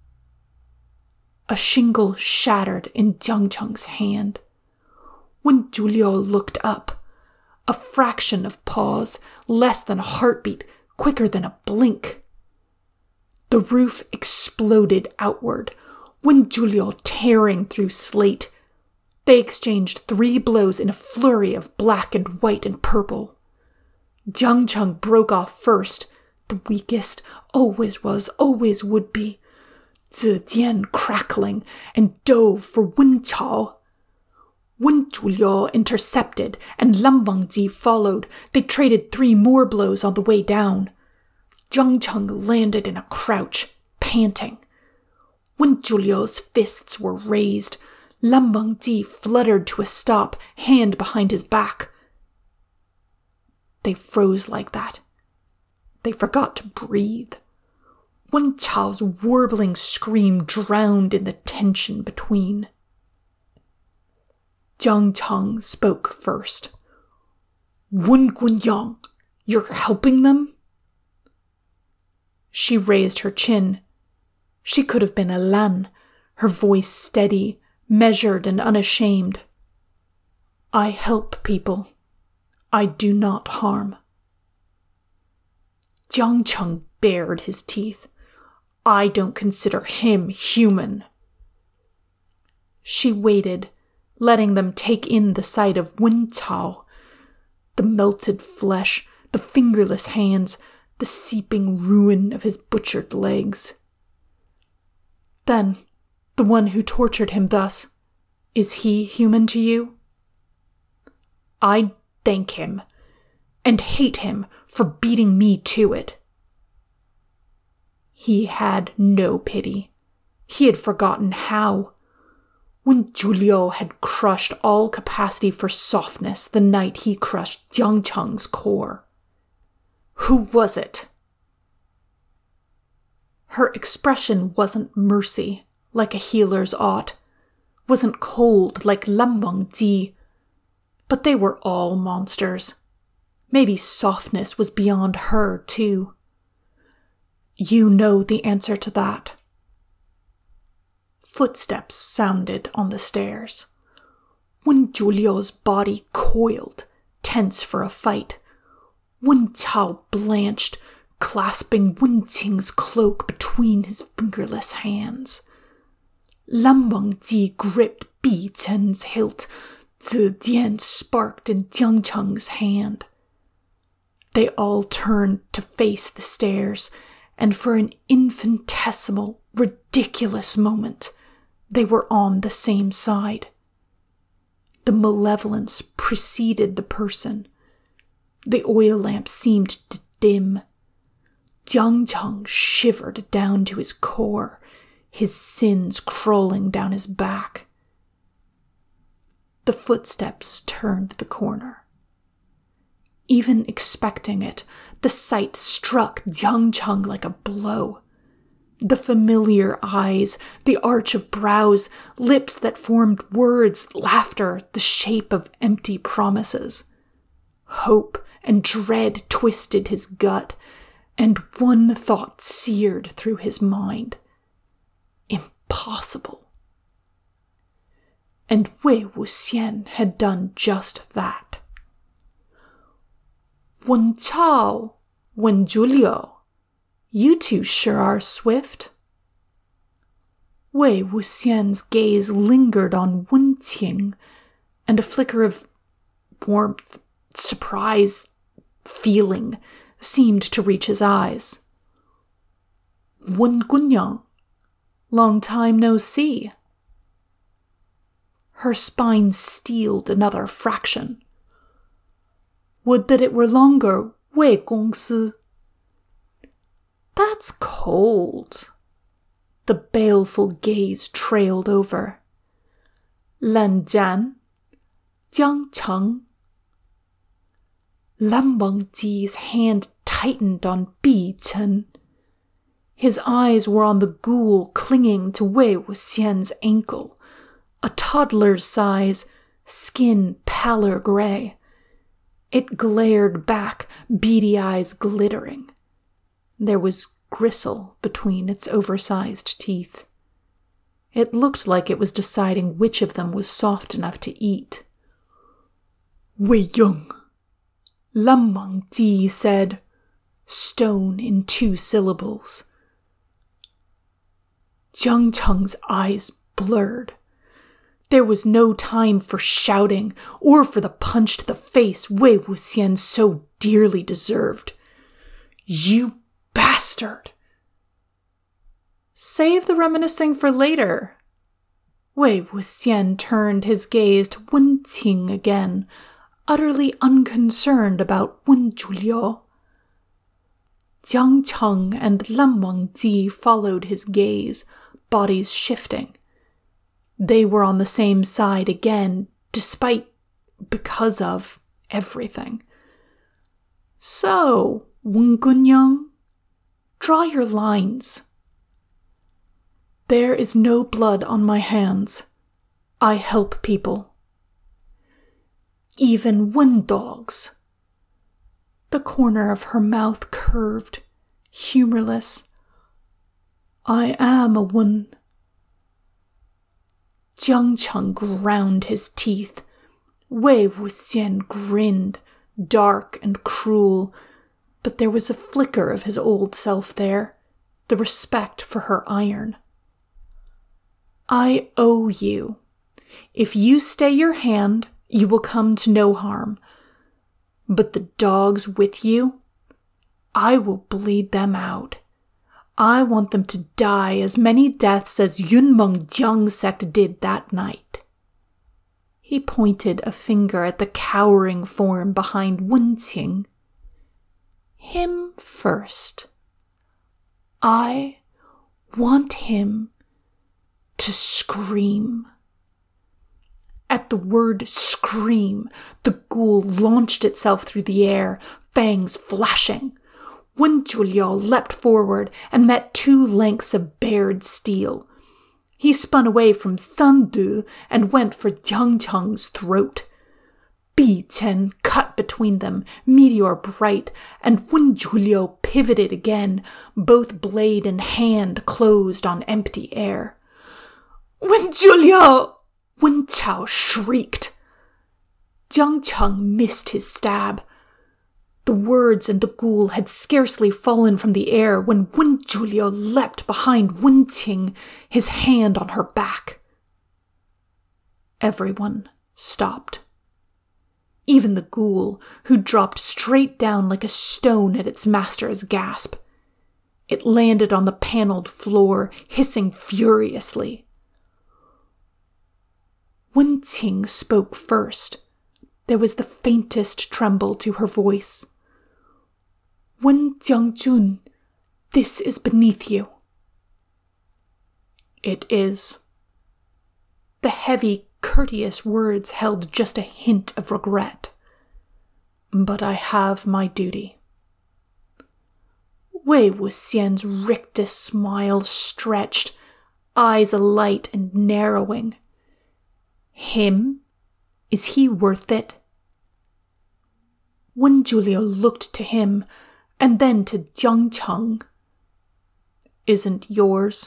S1: A shingle shattered in Jiang Cheng's hand. When Zhuliu looked up, a fraction of pause, less than a heartbeat, quicker than a blink. The roof exploded outward, when Zhuliu tearing through slate. They exchanged three blows in a flurry of black and white and purple. Jiang Cheng broke off first, the weakest, always was, always would be. Zidian crackling and dove for Wen Chao. Wen Zhuliu intercepted and Lam Wangji followed. They traded three more blows on the way down. Jiang Cheng landed in a crouch, panting. When Zhuliu's fists were raised, Lam Wangji fluttered to a stop, hand behind his back. They froze like that. They forgot to breathe. Wen Chao's warbling scream drowned in the tension between. Jiang Cheng spoke first. Wen Gunyang, you're helping them? She raised her chin. She could have been a Lan, her voice steady, measured and unashamed. I help people. I do not harm. Jiang Cheng bared his teeth. I don't consider him human. She waited, letting them take in the sight of Wen Chao. The melted flesh, the fingerless hands, the seeping ruin of his butchered legs. Then, the one who tortured him thus, is he human to you? I thank him, and hate him for beating me to it. He had no pity. He had forgotten how. When Zhuliu had crushed all capacity for softness the night he crushed Jiang Cheng's core. Who was it? Her expression wasn't mercy, like a healer's ought, wasn't cold like Lam Wangji, but they were all monsters. Maybe softness was beyond her, too. You know the answer to that. Footsteps sounded on the stairs. When Zhuliu's body coiled, tense for a fight, Wen Chao blanched, clasping Wen Qing's cloak between his fingerless hands. Lam Wangji gripped Bi Chen's hilt. Zidian sparked in Jiang Cheng's hand. They all turned to face the stairs, and for an infinitesimal, ridiculous moment, they were on the same side. The malevolence preceded the person. The oil lamp seemed to dim. Jiang Cheng shivered down to his core, his sins crawling down his back. The footsteps turned the corner. Even expecting it, the sight struck Jiang Cheng like a blow. The familiar eyes, the arch of brows, lips that formed words, laughter, the shape of empty promises. Hope and dread twisted his gut, and one thought seared through his mind. Impossible. And Wei Wuxian had done just that. Wen Chao, Wen Zhuliu, you two sure are swift. Wei Wuxian's gaze lingered on Wen Qing, and a flicker of warmth, surprise, feeling seemed to reach his eyes. Wen Gunyang, long time no see. Her spine steeled another fraction. Would that it were longer, Wei Gongsi. That's cold. The baleful gaze trailed over. Lan Jian, Jiang Cheng. Lam Wangji's hand tightened on Bi Chen. His eyes were on the ghoul clinging to Wei Wuxian's ankle, a toddler's size, skin pallor gray. It glared back, beady eyes glittering. There was gristle between its oversized teeth. It looked like it was deciding which of them was soft enough to eat. Wei Yong, Lam Mang Ji said, stone in two syllables. Jiang Cheng's eyes blurred. There was no time for shouting or for the punch to the face Wei Wuxian so dearly deserved. You bastard! Save the reminiscing for later. Wei Wuxian turned his gaze to Wen Qing again, utterly unconcerned about Wen Zhuliu. Jiang Cheng and Lam Wangji followed his gaze, bodies shifting. They were on the same side again, despite, because of, everything. So, Wen Gunyang, draw your lines. There is no blood on my hands. I help people. Even Wen dogs. The corner of her mouth curved, humorless. I am a Wen. Jiang Cheng ground his teeth. Wei Wuxian grinned, dark and cruel, but there was a flicker of his old self there, the respect for her iron. I owe you. If you stay your hand, you will come to no harm. But the dogs with you, I will bleed them out. I want them to die as many deaths as Yunmeng Jiang sect did that night. He pointed a finger at the cowering form behind Wen Qing. Him first. I want him to scream. At the word scream, the ghoul launched itself through the air, fangs flashing. Wen Zhuliu leapt forward and met two lengths of bared steel. He spun away from Sandu and went for Jiang Cheng's throat. Bi Chen cut between them, meteor bright, and Wen Zhuliu pivoted again, both blade and hand closed on empty air. Wen Zhuliu! Wen Chao shrieked. Jiang Cheng missed his stab. The words and the ghoul had scarcely fallen from the air when Wen Zhuliu leapt behind Wen Qing, his hand on her back. Everyone stopped. Even the ghoul, who dropped straight down like a stone at its master's gasp. It landed on the paneled floor, hissing furiously. Wen Qing spoke first. There was the faintest tremble to her voice. Wen Jiangjun, this is beneath you. It is. The heavy, courteous words held just a hint of regret. But I have my duty. Wei Wuxian's rictus smile stretched, eyes alight and narrowing. Him? Is he worth it? Wen Zhuliu looked to him, and then to Jiang Cheng. Isn't yours?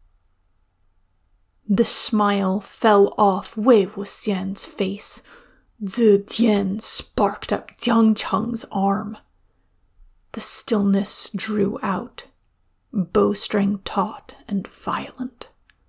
S1: The smile fell off Wei Wuxian's face. Zetian sparked up Jiang Cheng's arm. The stillness drew out, bowstring taut and violent.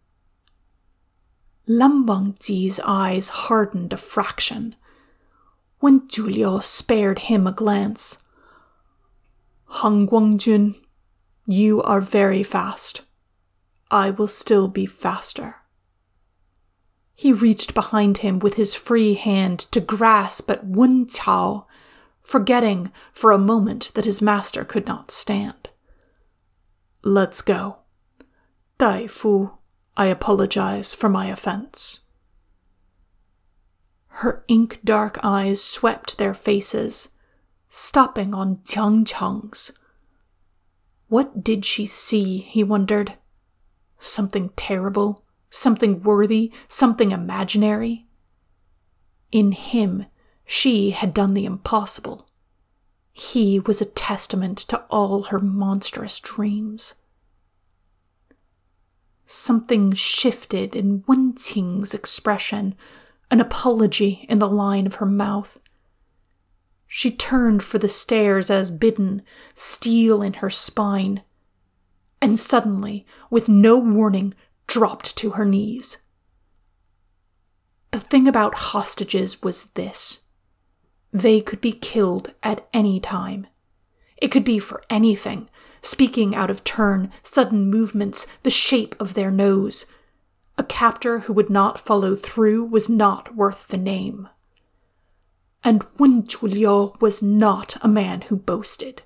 S1: Lam Wangji's eyes hardened a fraction. Wen Zhuliu spared him a glance. Han Guangjun, you are very fast. I will still be faster. He reached behind him with his free hand to grasp at Wen Chao, forgetting for a moment that his master could not stand. Let's go. Dai Fu, I apologize for my offense. Her ink-dark eyes swept their faces, stopping on Jiang Cheng's. What did she see, he wondered? Something terrible? Something worthy? Something imaginary? In him, she had done the impossible. He was a testament to all her monstrous dreams. Something shifted in Wen Qing's expression, an apology in the line of her mouth. She turned for the stairs as bidden, steel in her spine, and suddenly, with no warning, dropped to her knees. The thing about hostages was this. They could be killed at any time. It could be for anything, speaking out of turn, sudden movements, the shape of their nose. A captor who would not follow through was not worth the name. And Wen Zhuliu was not a man who boasted.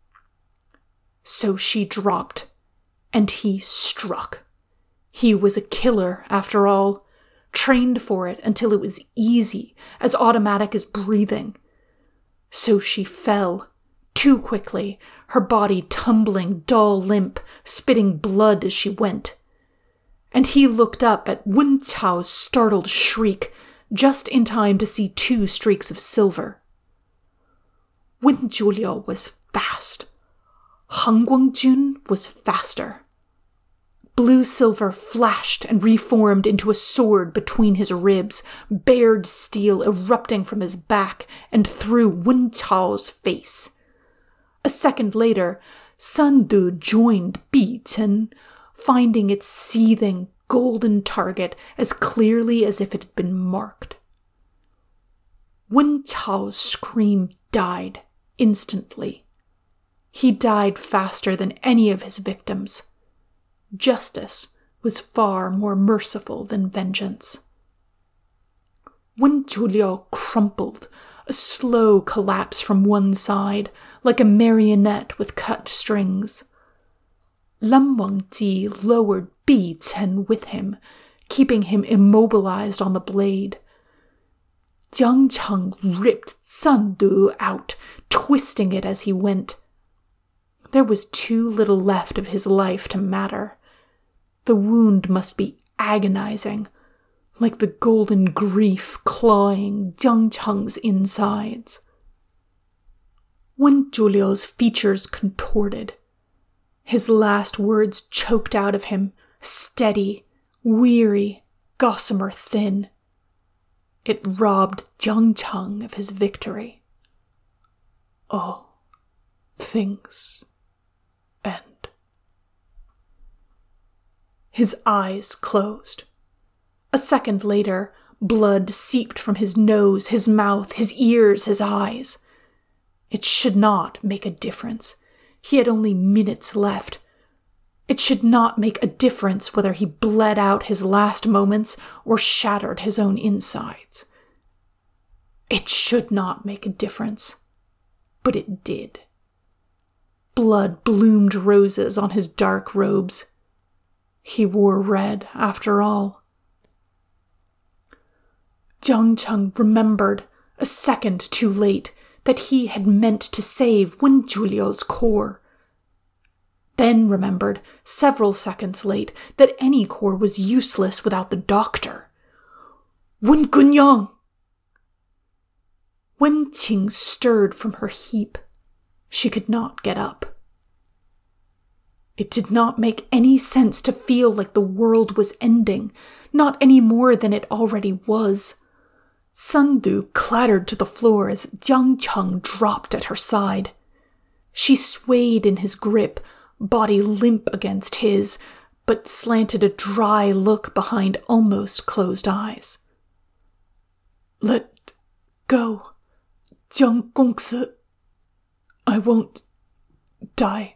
S1: So she dropped, and he struck. He was a killer, after all, trained for it until it was easy, as automatic as breathing. So she fell, too quickly, her body tumbling, dull limp, spitting blood as she went. And he looked up at Wen Cao's startled shriek, just in time to see two streaks of silver. Wen Zhuliu was fast. Han Guangjun was faster. Blue silver flashed and reformed into a sword between his ribs, bared steel erupting from his back and through Wen Cao's face. A second later, Sandu joined Bi Chen, finding its seething, golden target as clearly as if it had been marked. Wen Cao's scream died instantly. He died faster than any of his victims. Justice was far more merciful than vengeance. Wen Zhuliu crumpled, a slow collapse from one side, like a marionette with cut strings. Lam Wangji lowered Bi Chen with him, keeping him immobilized on the blade. Jiang Cheng ripped Sandu out, twisting it as he went. There was too little left of his life to matter. The wound must be agonizing, like the golden grief clawing Jiang Cheng's insides. Wen Zhuliu's features contorted. His last words choked out of him, steady, weary, gossamer thin. It robbed Jiang Cheng of his victory. All things end. His eyes closed. A second later, blood seeped from his nose, his mouth, his ears, his eyes. It should not make a difference. He had only minutes left. It should not make a difference whether he bled out his last moments or shattered his own insides. It should not make a difference, but it did. Blood bloomed roses on his dark robes. He wore red, after all. Jiang Cheng remembered, a second too late, that he had meant to save Wen Zhuliu's core. Then remembered, several seconds late, that any core was useless without the doctor. Wen Gunyang! Wen Qing stirred from her heap. She could not get up. It did not make any sense to feel like the world was ending, not any more than it already was. Sandu clattered to the floor as Jiang Cheng dropped at her side. She swayed in his grip, body limp against his, but slanted a dry look behind almost closed eyes. Let go, Jiang Gongsi. I won't die.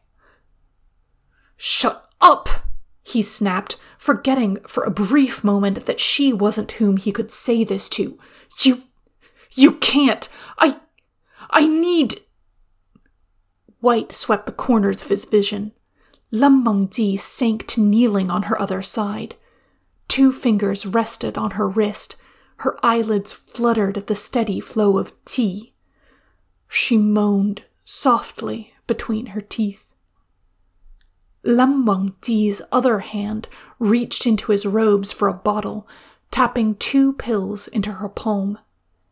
S1: Shut up, he snapped, forgetting for a brief moment that she wasn't whom he could say this to. You, you can't. I, I need... White swept the corners of his vision. Lam Mengji sank to kneeling on her other side. Two fingers rested on her wrist. Her eyelids fluttered at the steady flow of tea. She moaned softly between her teeth. Lam Wangji's other hand reached into his robes for a bottle, tapping two pills into her palm.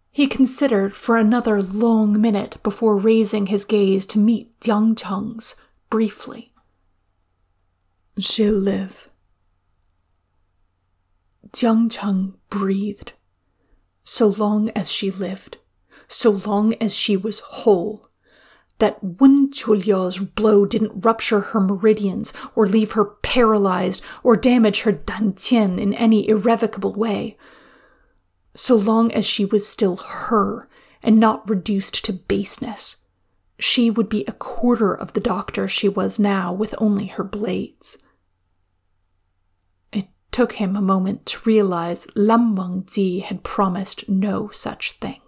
S1: He considered for another long minute before raising his gaze to meet Jiang Cheng's briefly. She'll live. Jiang Cheng breathed. So long as she lived, so long as she was whole, that Wen Chuliao's blow didn't rupture her meridians or leave her paralyzed or damage her dantian in any irrevocable way, so long as she was still her and not reduced to baseness, she would be a quarter of the doctor she was now with only her blades. It took him a moment to realize Lan Wangji had promised no such thing.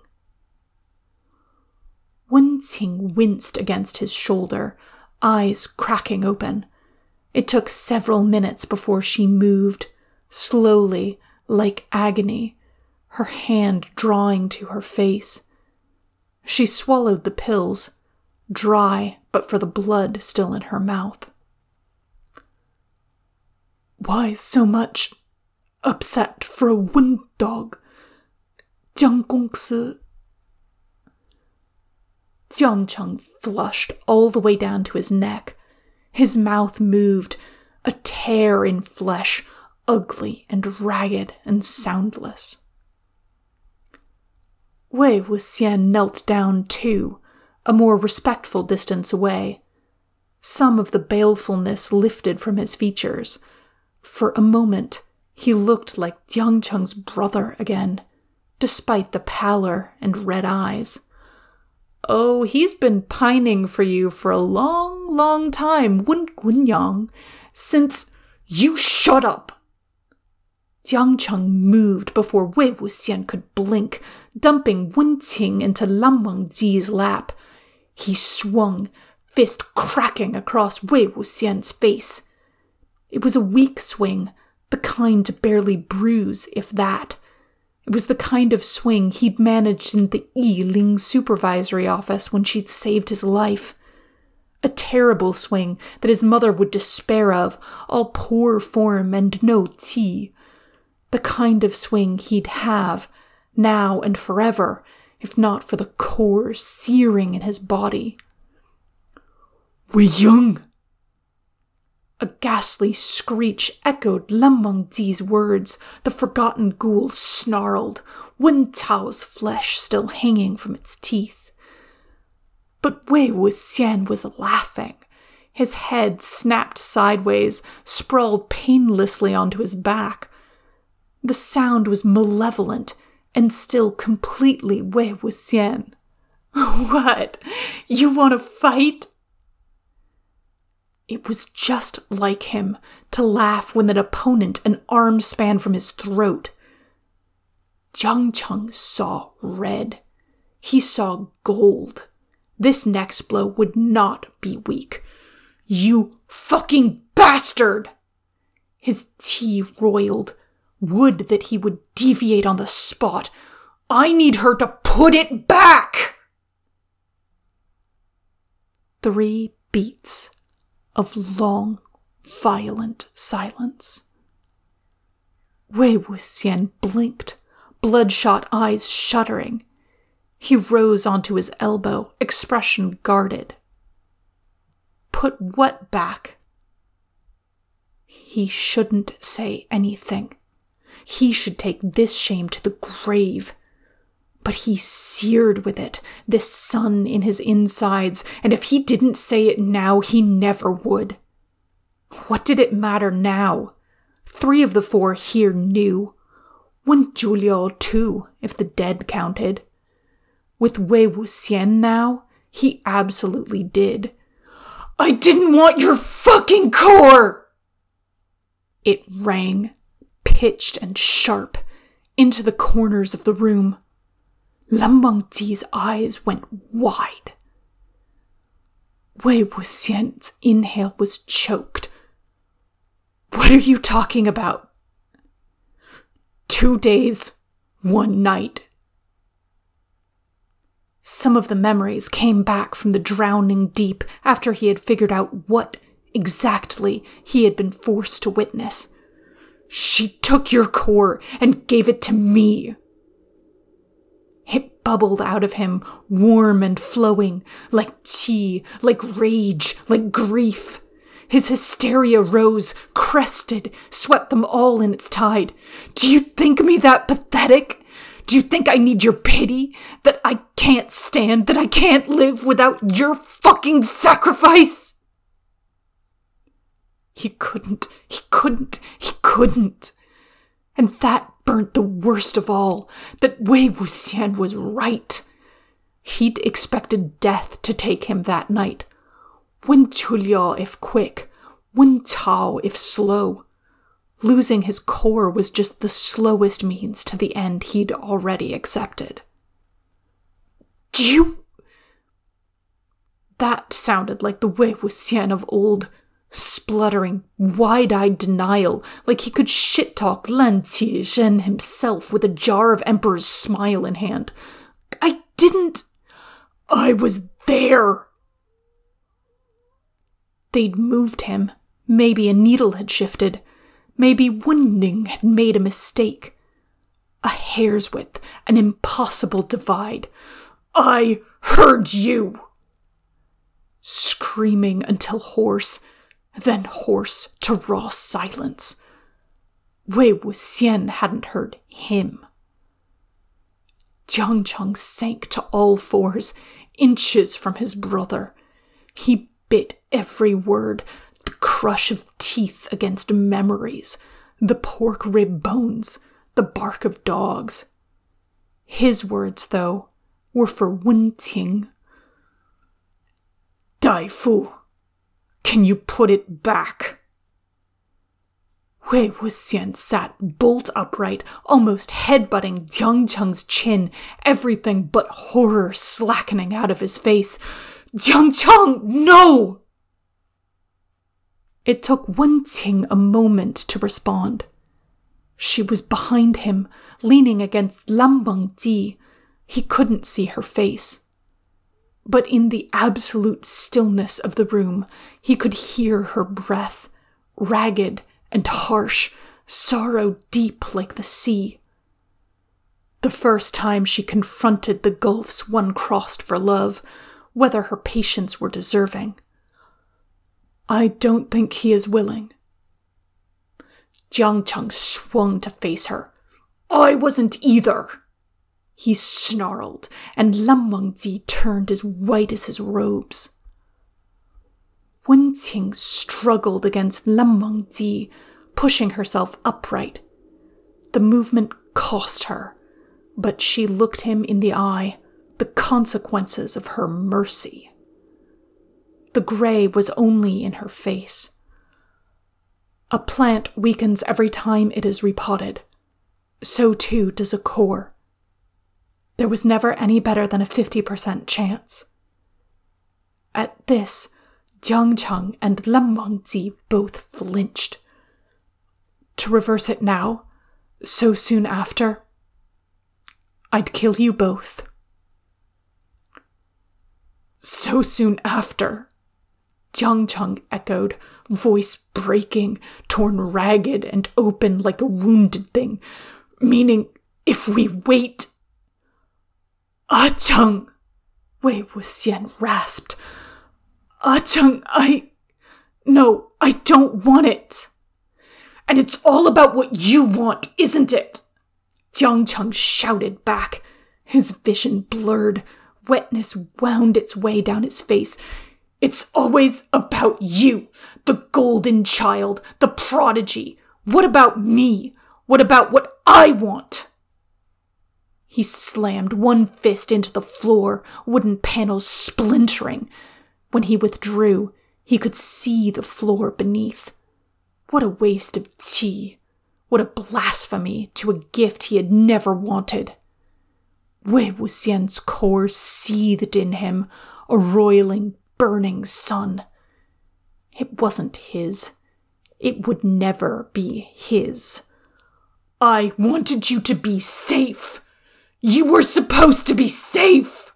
S1: Wen Qing winced against his shoulder, eyes cracking open. It took several minutes before she moved, slowly, like agony, her hand drawing to her face. She swallowed the pills, dry but for the blood still in her mouth. Why so much upset for a wind dog? Jiang Gongsi. Jiang Cheng flushed all the way down to his neck. His mouth moved, a tear in flesh, ugly and ragged and soundless. Wei Wuxian knelt down too, a more respectful distance away. Some of the balefulness lifted from his features. For a moment, he looked like Jiang Cheng's brother again, despite the pallor and red eyes. Oh, he's been pining for you for a long, long time, Wen Gunyang, since— You shut up! Jiang Cheng moved before Wei Wuxian could blink, dumping Wen Qing into Lan Wangji's lap. He swung, fist cracking across Wei Wuxian's face. It was a weak swing, the kind to barely bruise, if that. It was the kind of swing he'd managed in the Yiling supervisory office when she'd saved his life. A terrible swing that his mother would despair of, all poor form and no qi. The kind of swing he'd have, now and forever, if not for the core searing in his body. Wei Ying! A ghastly screech echoed Lan Wangji's words. The forgotten ghoul snarled, Wen Tao's flesh still hanging from its teeth. But Wei Wuxian was laughing. His head snapped sideways, sprawled painlessly onto his back. The sound was malevolent and still completely Wei Wuxian. What? You want to fight? It was just like him to laugh when an opponent an arm span from his throat. Jiang Cheng saw red. He saw gold. This next blow would not be weak. You fucking bastard! His teeth roiled. Would that he would deviate on the spot. I need her to put it back! Three beats of long, violent silence. Wei Wuxian blinked, bloodshot eyes shuddering. He rose onto his elbow, expression guarded. Put what back? He shouldn't say anything. He should take this shame to the grave. But he seared with it, this sun in his insides, and if he didn't say it now, he never would. What did it matter now? Three of the four here knew. Wen Zhuliao too, if the dead counted. With Wei Wuxian now, he absolutely did. I didn't want your fucking core! It rang, pitched and sharp, into the corners of the room. Lan Wangji's eyes went wide. Wei Wuxian's inhale was choked. What are you talking about? Two days, one night. Some of the memories came back from the drowning deep after he had figured out what exactly he had been forced to witness. She took your core and gave it to me. It bubbled out of him, warm and flowing, like tea, like rage, like grief. His hysteria rose, crested, swept them all in its tide. Do you think me that pathetic? Do you think I need your pity? That I can't stand, that I can't live without your fucking sacrifice? He couldn't, he couldn't, he couldn't. And that burnt the worst of all, that Wei Wuxian was right. He'd expected death to take him that night. Wen Chuliao if quick, Wen Tao if slow. Losing his core was just the slowest means to the end he'd already accepted. Do you... That sounded like the Wei Wuxian of old. Spluttering, wide-eyed denial, like he could shit-talk Lan Qizhen himself with a jar of Emperor's Smile in hand. I didn't... I was there! They'd moved him. Maybe a needle had shifted. Maybe Wenning had made a mistake. A hair's width, an impossible divide. I heard you! Screaming until hoarse, then hoarse to raw silence. Wei Wuxian hadn't heard him. Jiang Cheng sank to all fours, inches from his brother. He bit every word, the crush of teeth against memories, the pork rib bones, the bark of dogs. His words, though, were for Wen Ting. Dai Fu, can you put it back? Wei Wuxian sat bolt upright, almost headbutting Jiang Cheng's chin, everything but horror slackening out of his face. Jiang Cheng, no! It took Wen Ting a moment to respond. She was behind him, leaning against Lan Bangji. He couldn't see her face. But in the absolute stillness of the room, he could hear her breath, ragged and harsh, sorrow deep like the sea. The first time she confronted the gulfs one crossed for love, whether her patience were deserving. I don't think he is willing. Jiang Cheng swung to face her. I wasn't either. He snarled, and Lan Bangji turned as white as his robes. Wen Ting struggled against Lan Bangji, pushing herself upright. The movement cost her, but she looked him in the eye, the consequences of her mercy. The gray was only in her face. A plant weakens every time it is repotted. So too does a core. There was never any better than a fifty percent chance. At this, Jiang Cheng and Lan Bangji both flinched. To reverse it now, so soon after, I'd kill you both. So soon after, Jiang Cheng echoed, voice breaking, torn ragged and open like a wounded thing, meaning if we wait... Ah Cheng, Wei Wuxian rasped. Ah Cheng, I... No, I don't want it. And it's all about what you want, isn't it? Jiang Cheng shouted back. His vision blurred. Wetness wound its way down his face. It's always about you, the golden child, the prodigy. What about me? What about what I want? He slammed one fist into the floor, wooden panels splintering. When he withdrew, he could see the floor beneath. What a waste of tea. What a blasphemy to a gift he had never wanted. Wei Wuxian's core seethed in him, a roiling, burning sun. It wasn't his. It would never be his. I wanted you to be safe. You were supposed to be safe.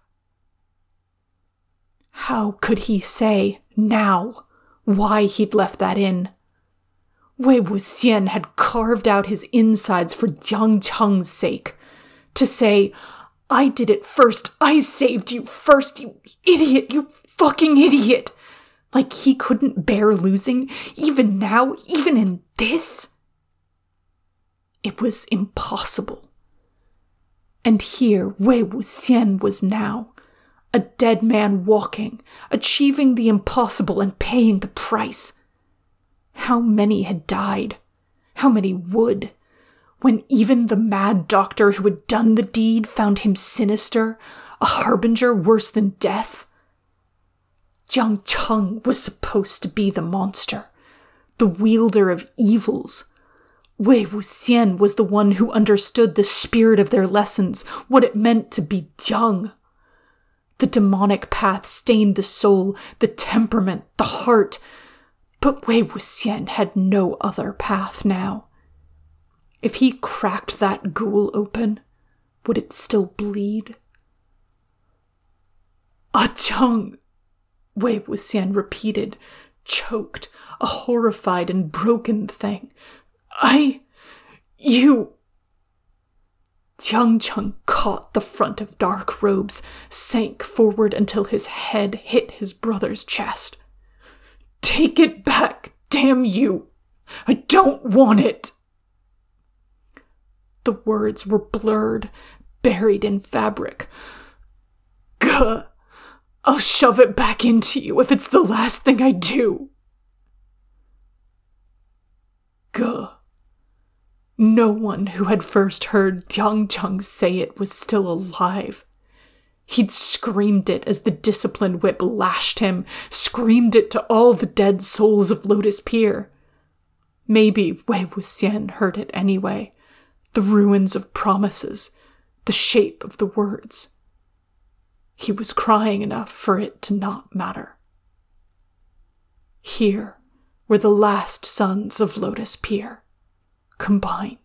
S1: How could he say, now, why he'd left that in? Wei Wuxian had carved out his insides for Jiang Cheng's sake. To say, I did it first. I saved you first, you idiot, you fucking idiot. Like he couldn't bear losing, even now, even in this. It was impossible. And here Wei Wuxian was now, a dead man walking, achieving the impossible and paying the price. How many had died? How many would? When even the mad doctor who had done the deed found him sinister, a harbinger worse than death. Jiang Cheng was supposed to be the monster, the wielder of evils. Wei Wuxian was the one who understood the spirit of their lessons, what it meant to be Jiang. The demonic path stained the soul, the temperament, the heart, but Wei Wuxian had no other path now. If he cracked that ghoul open, would it still bleed? Ah, Jiang, Wei Wuxian repeated, choked, a horrified and broken thing. I... you... Jiang Cheng caught the front of Dark Robes, sank forward until his head hit his brother's chest. Take it back, damn you! I don't want it! The words were blurred, buried in fabric. Gah! I'll shove it back into you if it's the last thing I do. Gah. No one who had first heard Jiang Cheng say it was still alive. He'd screamed it as the disciplined whip lashed him, screamed it to all the dead souls of Lotus Pier. Maybe Wei Wuxian heard it anyway. The ruins of promises, the shape of the words. He was crying enough for it to not matter. Here were the last sons of Lotus Pier, combined.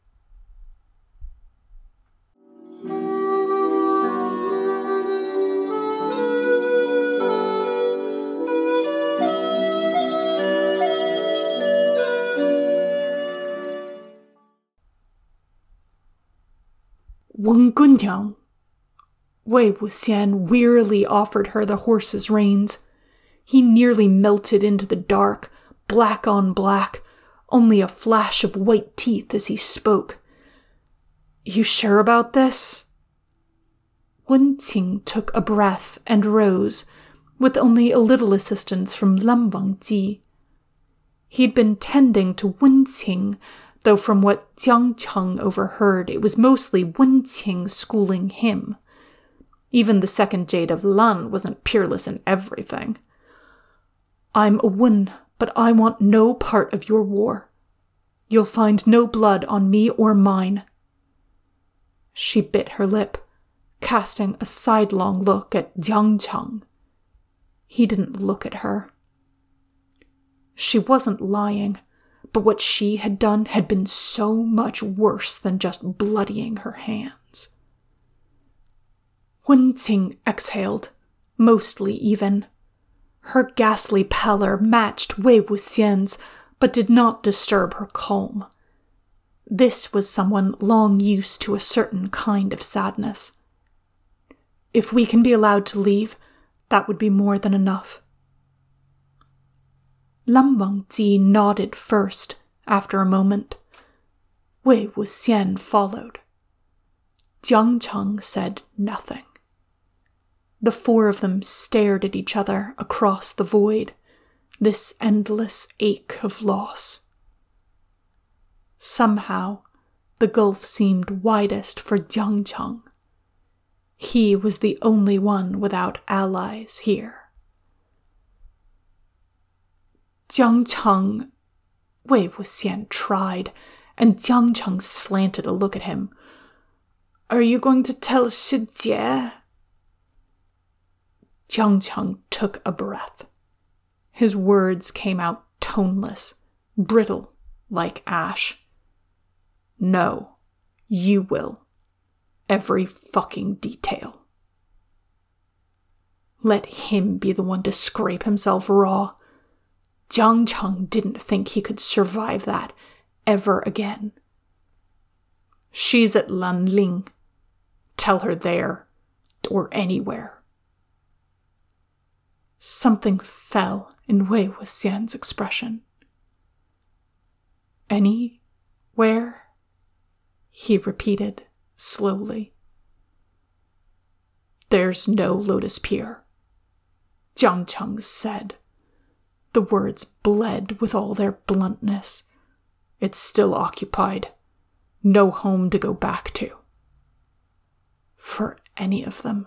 S1: Wen Gunyang. Wei Wuxian wearily offered her the horse's reins. He nearly melted into the dark, black on black, only a flash of white teeth as he spoke. You sure about this? Wen Qing took a breath and rose, with only a little assistance from Lam Wangji. He'd been tending to Wen Qing, though from what Jiang Cheng overheard, it was mostly Wen Qing schooling him. Even the second jade of Lan wasn't peerless in everything. I'm a Wen, but I want no part of your war. You'll find no blood on me or mine. She bit her lip, casting a sidelong look at Jiang Cheng. He didn't look at her. She wasn't lying, but what she had done had been so much worse than just bloodying her hands. Wen Qing exhaled, mostly even. Her ghastly pallor matched Wei Wuxian's, but did not disturb her calm. This was someone long used to a certain kind of sadness. If we can be allowed to leave, that would be more than enough. Lam Wangji nodded first, after a moment. Wei Wuxian followed. Jiang Cheng said nothing. The four of them stared at each other across the void, this endless ache of loss. Somehow, the gulf seemed widest for Jiang Cheng. He was the only one without allies here. Jiang Cheng, Wei Wuxian tried, and Jiang Cheng slanted a look at him. Are you going to tell Shi Jie? Jiang Cheng took a breath. His words came out toneless, brittle, like ash. No, you will. Every fucking detail. Let him be the one to scrape himself raw. Jiang Cheng didn't think he could survive that ever again. She's at Lanling. tell her there, or anywhere. Something fell in Wei Wuxian's expression. Anywhere? He repeated slowly. There's no Lotus Pier, Jiang Cheng said. The words bled with all their bluntness. It's still occupied. No home to go back to. For any of them.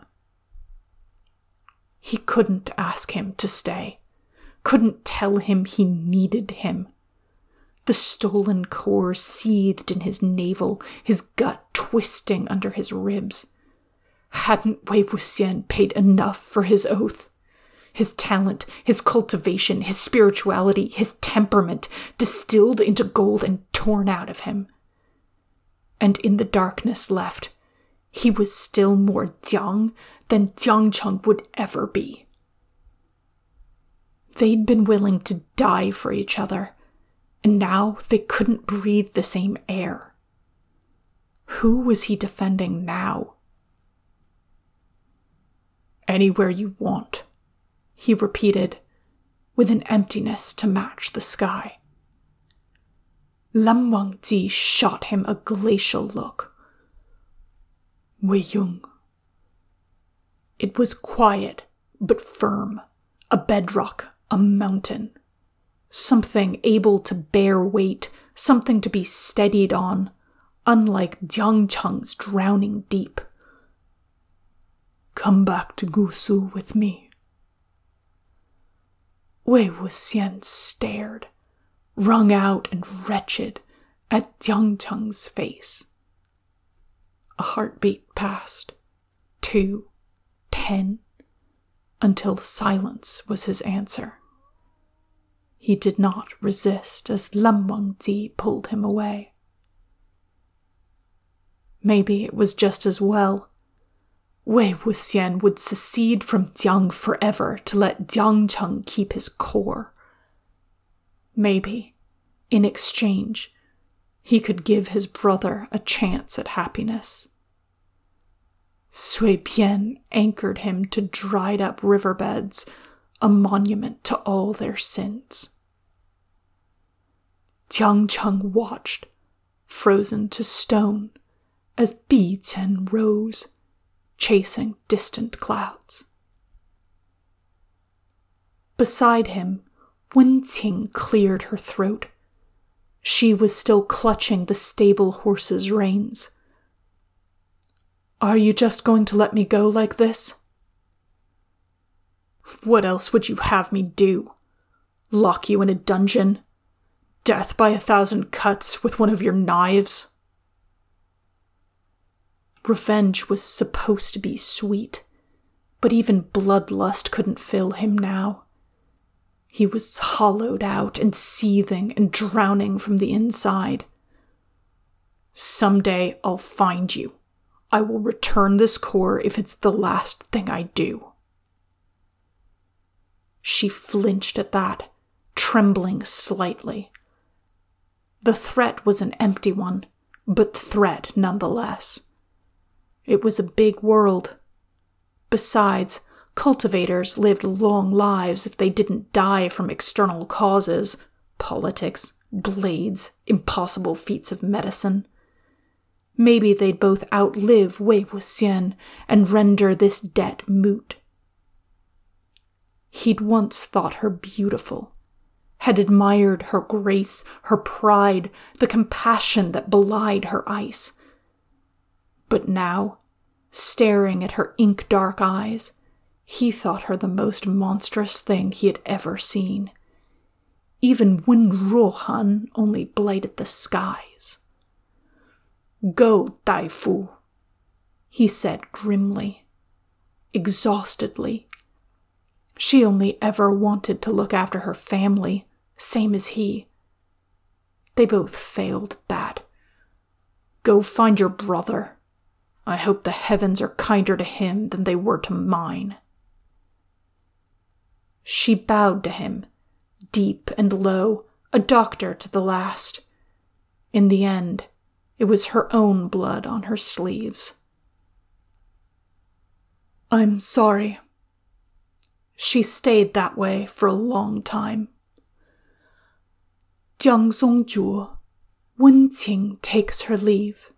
S1: He couldn't ask him to stay. Couldn't tell him he needed him. The stolen core seethed in his navel, his gut twisting under his ribs. Hadn't Wei Wuxian paid enough for his oath? His talent, his cultivation, his spirituality, his temperament, distilled into gold and torn out of him. And in the darkness left, he was still more Jiang than Jiang Cheng would ever be. They'd been willing to die for each other, and now they couldn't breathe the same air. Who was he defending now? Anywhere you want, he repeated, with an emptiness to match the sky. Lam Wangji shot him a glacial look. Wei Yong. It was quiet, but firm, a bedrock, a mountain. Something able to bear weight, something to be steadied on, unlike Jiang Cheng's drowning deep. Come back to Gusu with me. Wei Wuxian stared, wrung out and wretched, at Jiang Cheng's face. A heartbeat passed, two, ten, until silence was his answer. He did not resist as Lam Wangji pulled him away. Maybe it was just as well. Wei Wuxian would secede from Jiang forever to let Jiang Cheng keep his core. Maybe, in exchange, he could give his brother a chance at happiness. Sui Bian anchored him to dried-up riverbeds, a monument to all their sins. Jiang Cheng watched, frozen to stone, as Bi Chen rose, chasing distant clouds. Beside him, Wen Qing cleared her throat. She was still clutching the stable horse's reins. Are you just going to let me go like this? What else would you have me do? Lock you in a dungeon? Death by a thousand cuts with one of your knives? Revenge was supposed to be sweet, but even bloodlust couldn't fill him now. He was hollowed out and seething and drowning from the inside. Someday I'll find you. I will return this core if it's the last thing I do. She flinched at that, trembling slightly. The threat was an empty one, but threat nonetheless. It was a big world. Besides, cultivators lived long lives if they didn't die from external causes, politics, blades, impossible feats of medicine. Maybe they'd both outlive Wei Wuxian and render this debt moot. He'd once thought her beautiful, had admired her grace, her pride, the compassion that belied her ice. But now, staring at her ink-dark eyes, he thought her the most monstrous thing he had ever seen. Even Wen Ruohan only blighted the skies. Go, Tai Fu, he said grimly, exhaustedly. She only ever wanted to look after her family, same as he. They both failed at that. Go find your brother. I hope the heavens are kinder to him than they were to mine. She bowed to him, deep and low, a doctor to the last. In the end, it was her own blood on her sleeves. I'm sorry. She stayed that way for a long time. Jiang Songzhu, Wenqing takes her leave.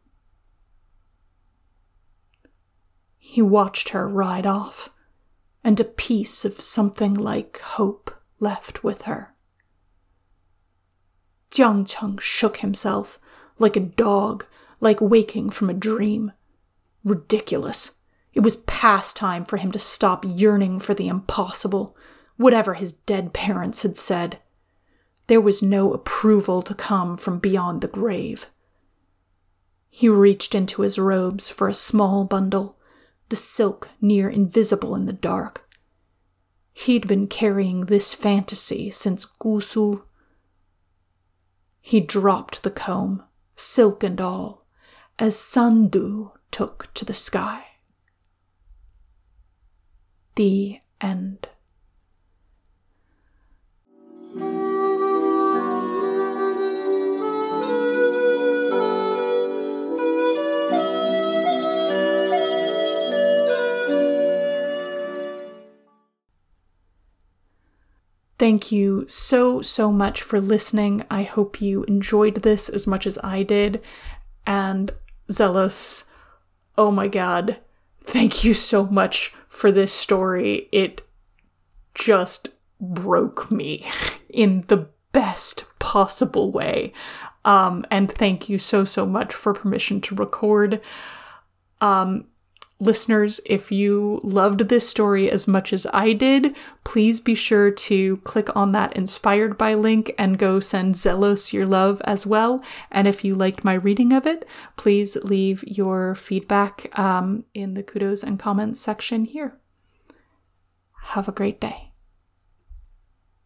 S1: He watched her ride off, and a piece of something like hope left with her. Jiang Cheng shook himself like a dog, like waking from a dream. Ridiculous. It was past time for him to stop yearning for the impossible, whatever his dead parents had said. There was no approval to come from beyond the grave. He reached into his robes for a small bundle, the silk near invisible in the dark. He'd been carrying this fantasy since Gusu. He dropped the comb, silk and all, as Sandu took to the sky. The end. Thank you so, so much for listening. I hope you enjoyed this as much as I did. And Zelos, oh my god, thank you so much for this story. It just broke me in the best possible way. Um, and thank you so, so much for permission to record. Um, Listeners, if you loved this story as much as I did, please be sure to click on that Inspired By link and go send Zelos your love as well. And if you liked my reading of it, please leave your feedback um, in the kudos and comments section here. Have a great day.